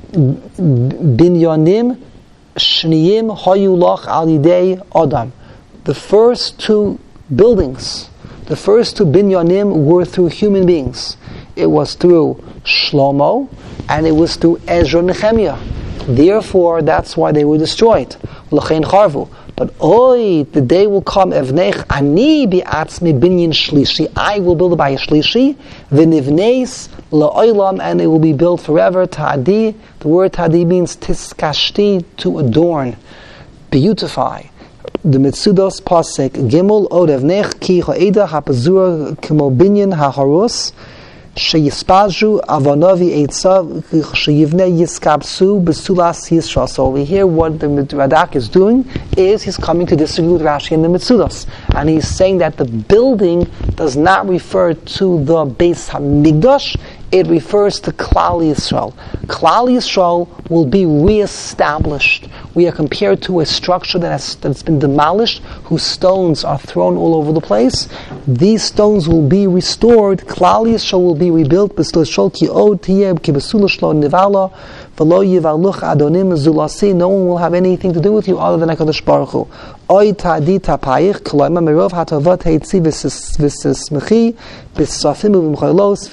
Binyanim shniyim hayulach al yidei Adam. The first two buildings, the first two binyanim were through human beings. It was through Shlomo and it was through Ezra and Nehemiah. Therefore, that's why they were destroyed. L'chein charvu. But oi, the day will come, Evnech ani bi'atzmi binyan shlishi, I will build it by a shlishi, v'nivneis la'olam, and it will be built forever. Ta'adi, the word ta'adi means tiskashti, to adorn, beautify. The Mitzudos Pasek Gimel Od Evnech ki ha'eda ha'pazura k'mo binyan ha'harus sheyispazu avonavi eitzav sheyivne yiskabsu besulas Yisrael. So over here, what the Radak is doing is he's coming to disagree with Rashi and the Mitzudos, and he's saying that the building does not refer to the Beis Hamikdash. It refers to Klal Yisrael. Klal Yisrael will be reestablished. We are compared to a structure that has that's been demolished, whose stones are thrown all over the place. These stones will be restored. Klal Yisrael will be rebuilt. V'lo yivaluch adonim zulasi. No one will have anything to do with you other than HaKadosh Baruch Hu. Oy tadi tapayich k'loima merov hatavot heitzi v'sismechi v'safim v'mcholos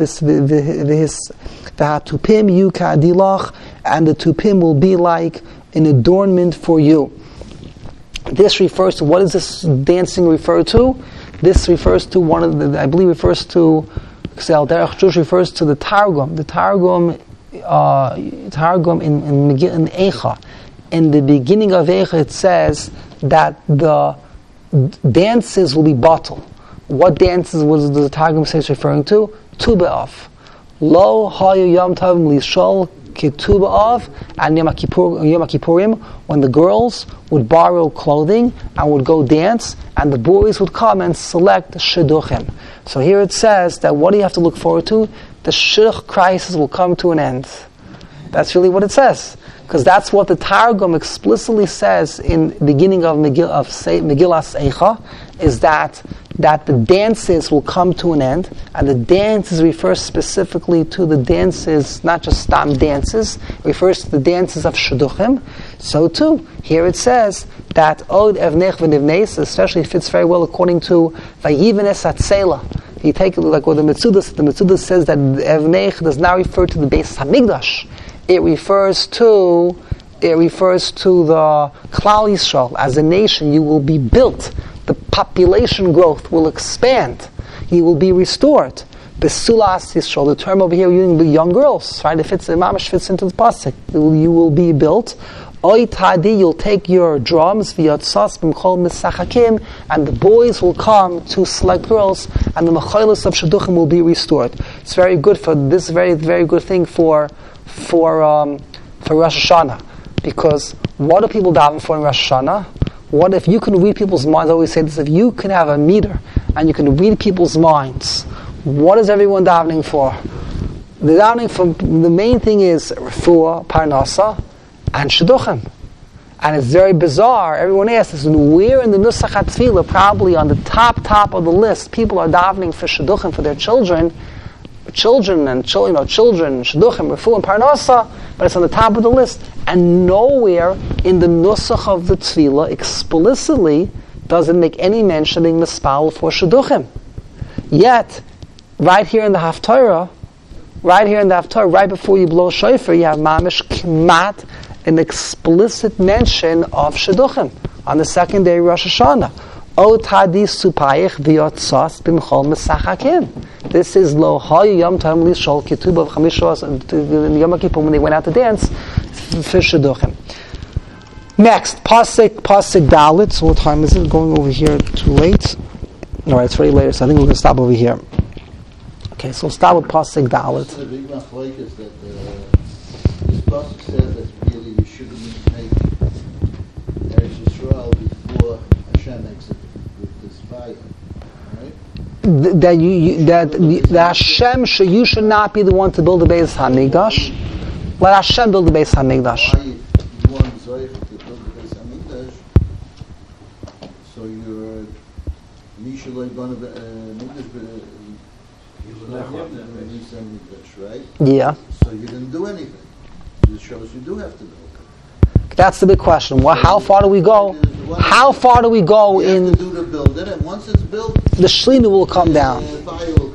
v'hatupim yu ka'adilach, and the tupim will be like an adornment for you. This refers to, what is this dancing refer to? This refers to one of the, I believe refers to, Ksel Derech Jush refers to the Targum. The Targum, uh, Targum in, in, in Eicha. In the beginning of Eicha it says that the dances will be bottled. What dances was the Targum says referring to? Tu B'Av. Lo hayu yom tovim lishol kitu b'Av, and Yom Kippurim, when the girls would borrow clothing and would go dance, and the boys would come and select shidduchim. So here it says that what do you have to look forward to? The shidduch crisis will come to an end. That's really what it says, because that's what the Targum explicitly says in the beginning of Megillah, of Megillas Eicha, is that that the dances will come to an end, and the dances refer specifically to the dances, not just stam dances, it refers to the dances of shidduchim. So too, here it says that od evnech v'nivnes, especially fits very well according to vayivenes atzela. You take it like what the Metzudas, the Metzudas says that evnech does not refer to the Beis Hamikdash. It refers to it refers to the Klal Yisrael. As a nation, you will be built. The population growth will expand. You will be restored. Besulas Yisrael. The term over here, using young girls, right? It fits, the mamash fits into the pasuk. You will be built. Oy tadi, you'll take your drums, v'yatzas b'mchol misachakim, and the boys will come to select girls, and the mecholos of shidduchim will be restored. It's very good for this. Very, very good thing for for um, for Rosh Hashanah, because what do people daven for in Rosh Hashanah? What if you can read people's minds? I always say this: if you can have a meter and you can read people's minds, what is everyone davening for? The davening for the main thing is for parnasa and shidduchim. And it's very bizarre. Everyone asks us, where in the Nusach HaTfilah, probably on the top top of the list, people are davening for shidduchim for their children, children and children, you know, children, shidduchim, refu and parnasa, but it's on the top of the list. And nowhere in the Nusach of the Tfilah explicitly does it make any mention being mispal for shidduchim. Yet, right here in the Haftarah, right here in the Haftarah, right before you blow shofar, you have mamish kmat, an explicit mention of shidduchim on the second day of Rosh Hashanah. O tadi supayich v'yotzas b'mchol mesachakim. This is lo hayu yom tam lishol kitub of chamishos in Yom Kippur when they went out to dance for shidduchim. Next, pasuk pasuk dalit. So what time is it? Going over here too late? All right, it's very late, so I think we're going to stop over here. Okay, so we'll start with pasuk dalit. The big machlokes is that uh, this pasuk says that really you shouldn't make Eretz Yisrael before Hashem makes it with this fire, right? That you, you that the Hashem should, you should not be the one to build the Beis Hamikdash. Let Hashem build the Beis Hamikdash. Why you want Zoich to build the Beis Hamikdash? So you're Mishaloi Bon Mikdash. Right? Yeah. So you didn't do anything. This shows you do have to build it. That's the big question. Well, how far do we go? How far do we go you in? have to do to build it, and once it's built, the Shlina will come down. The fire will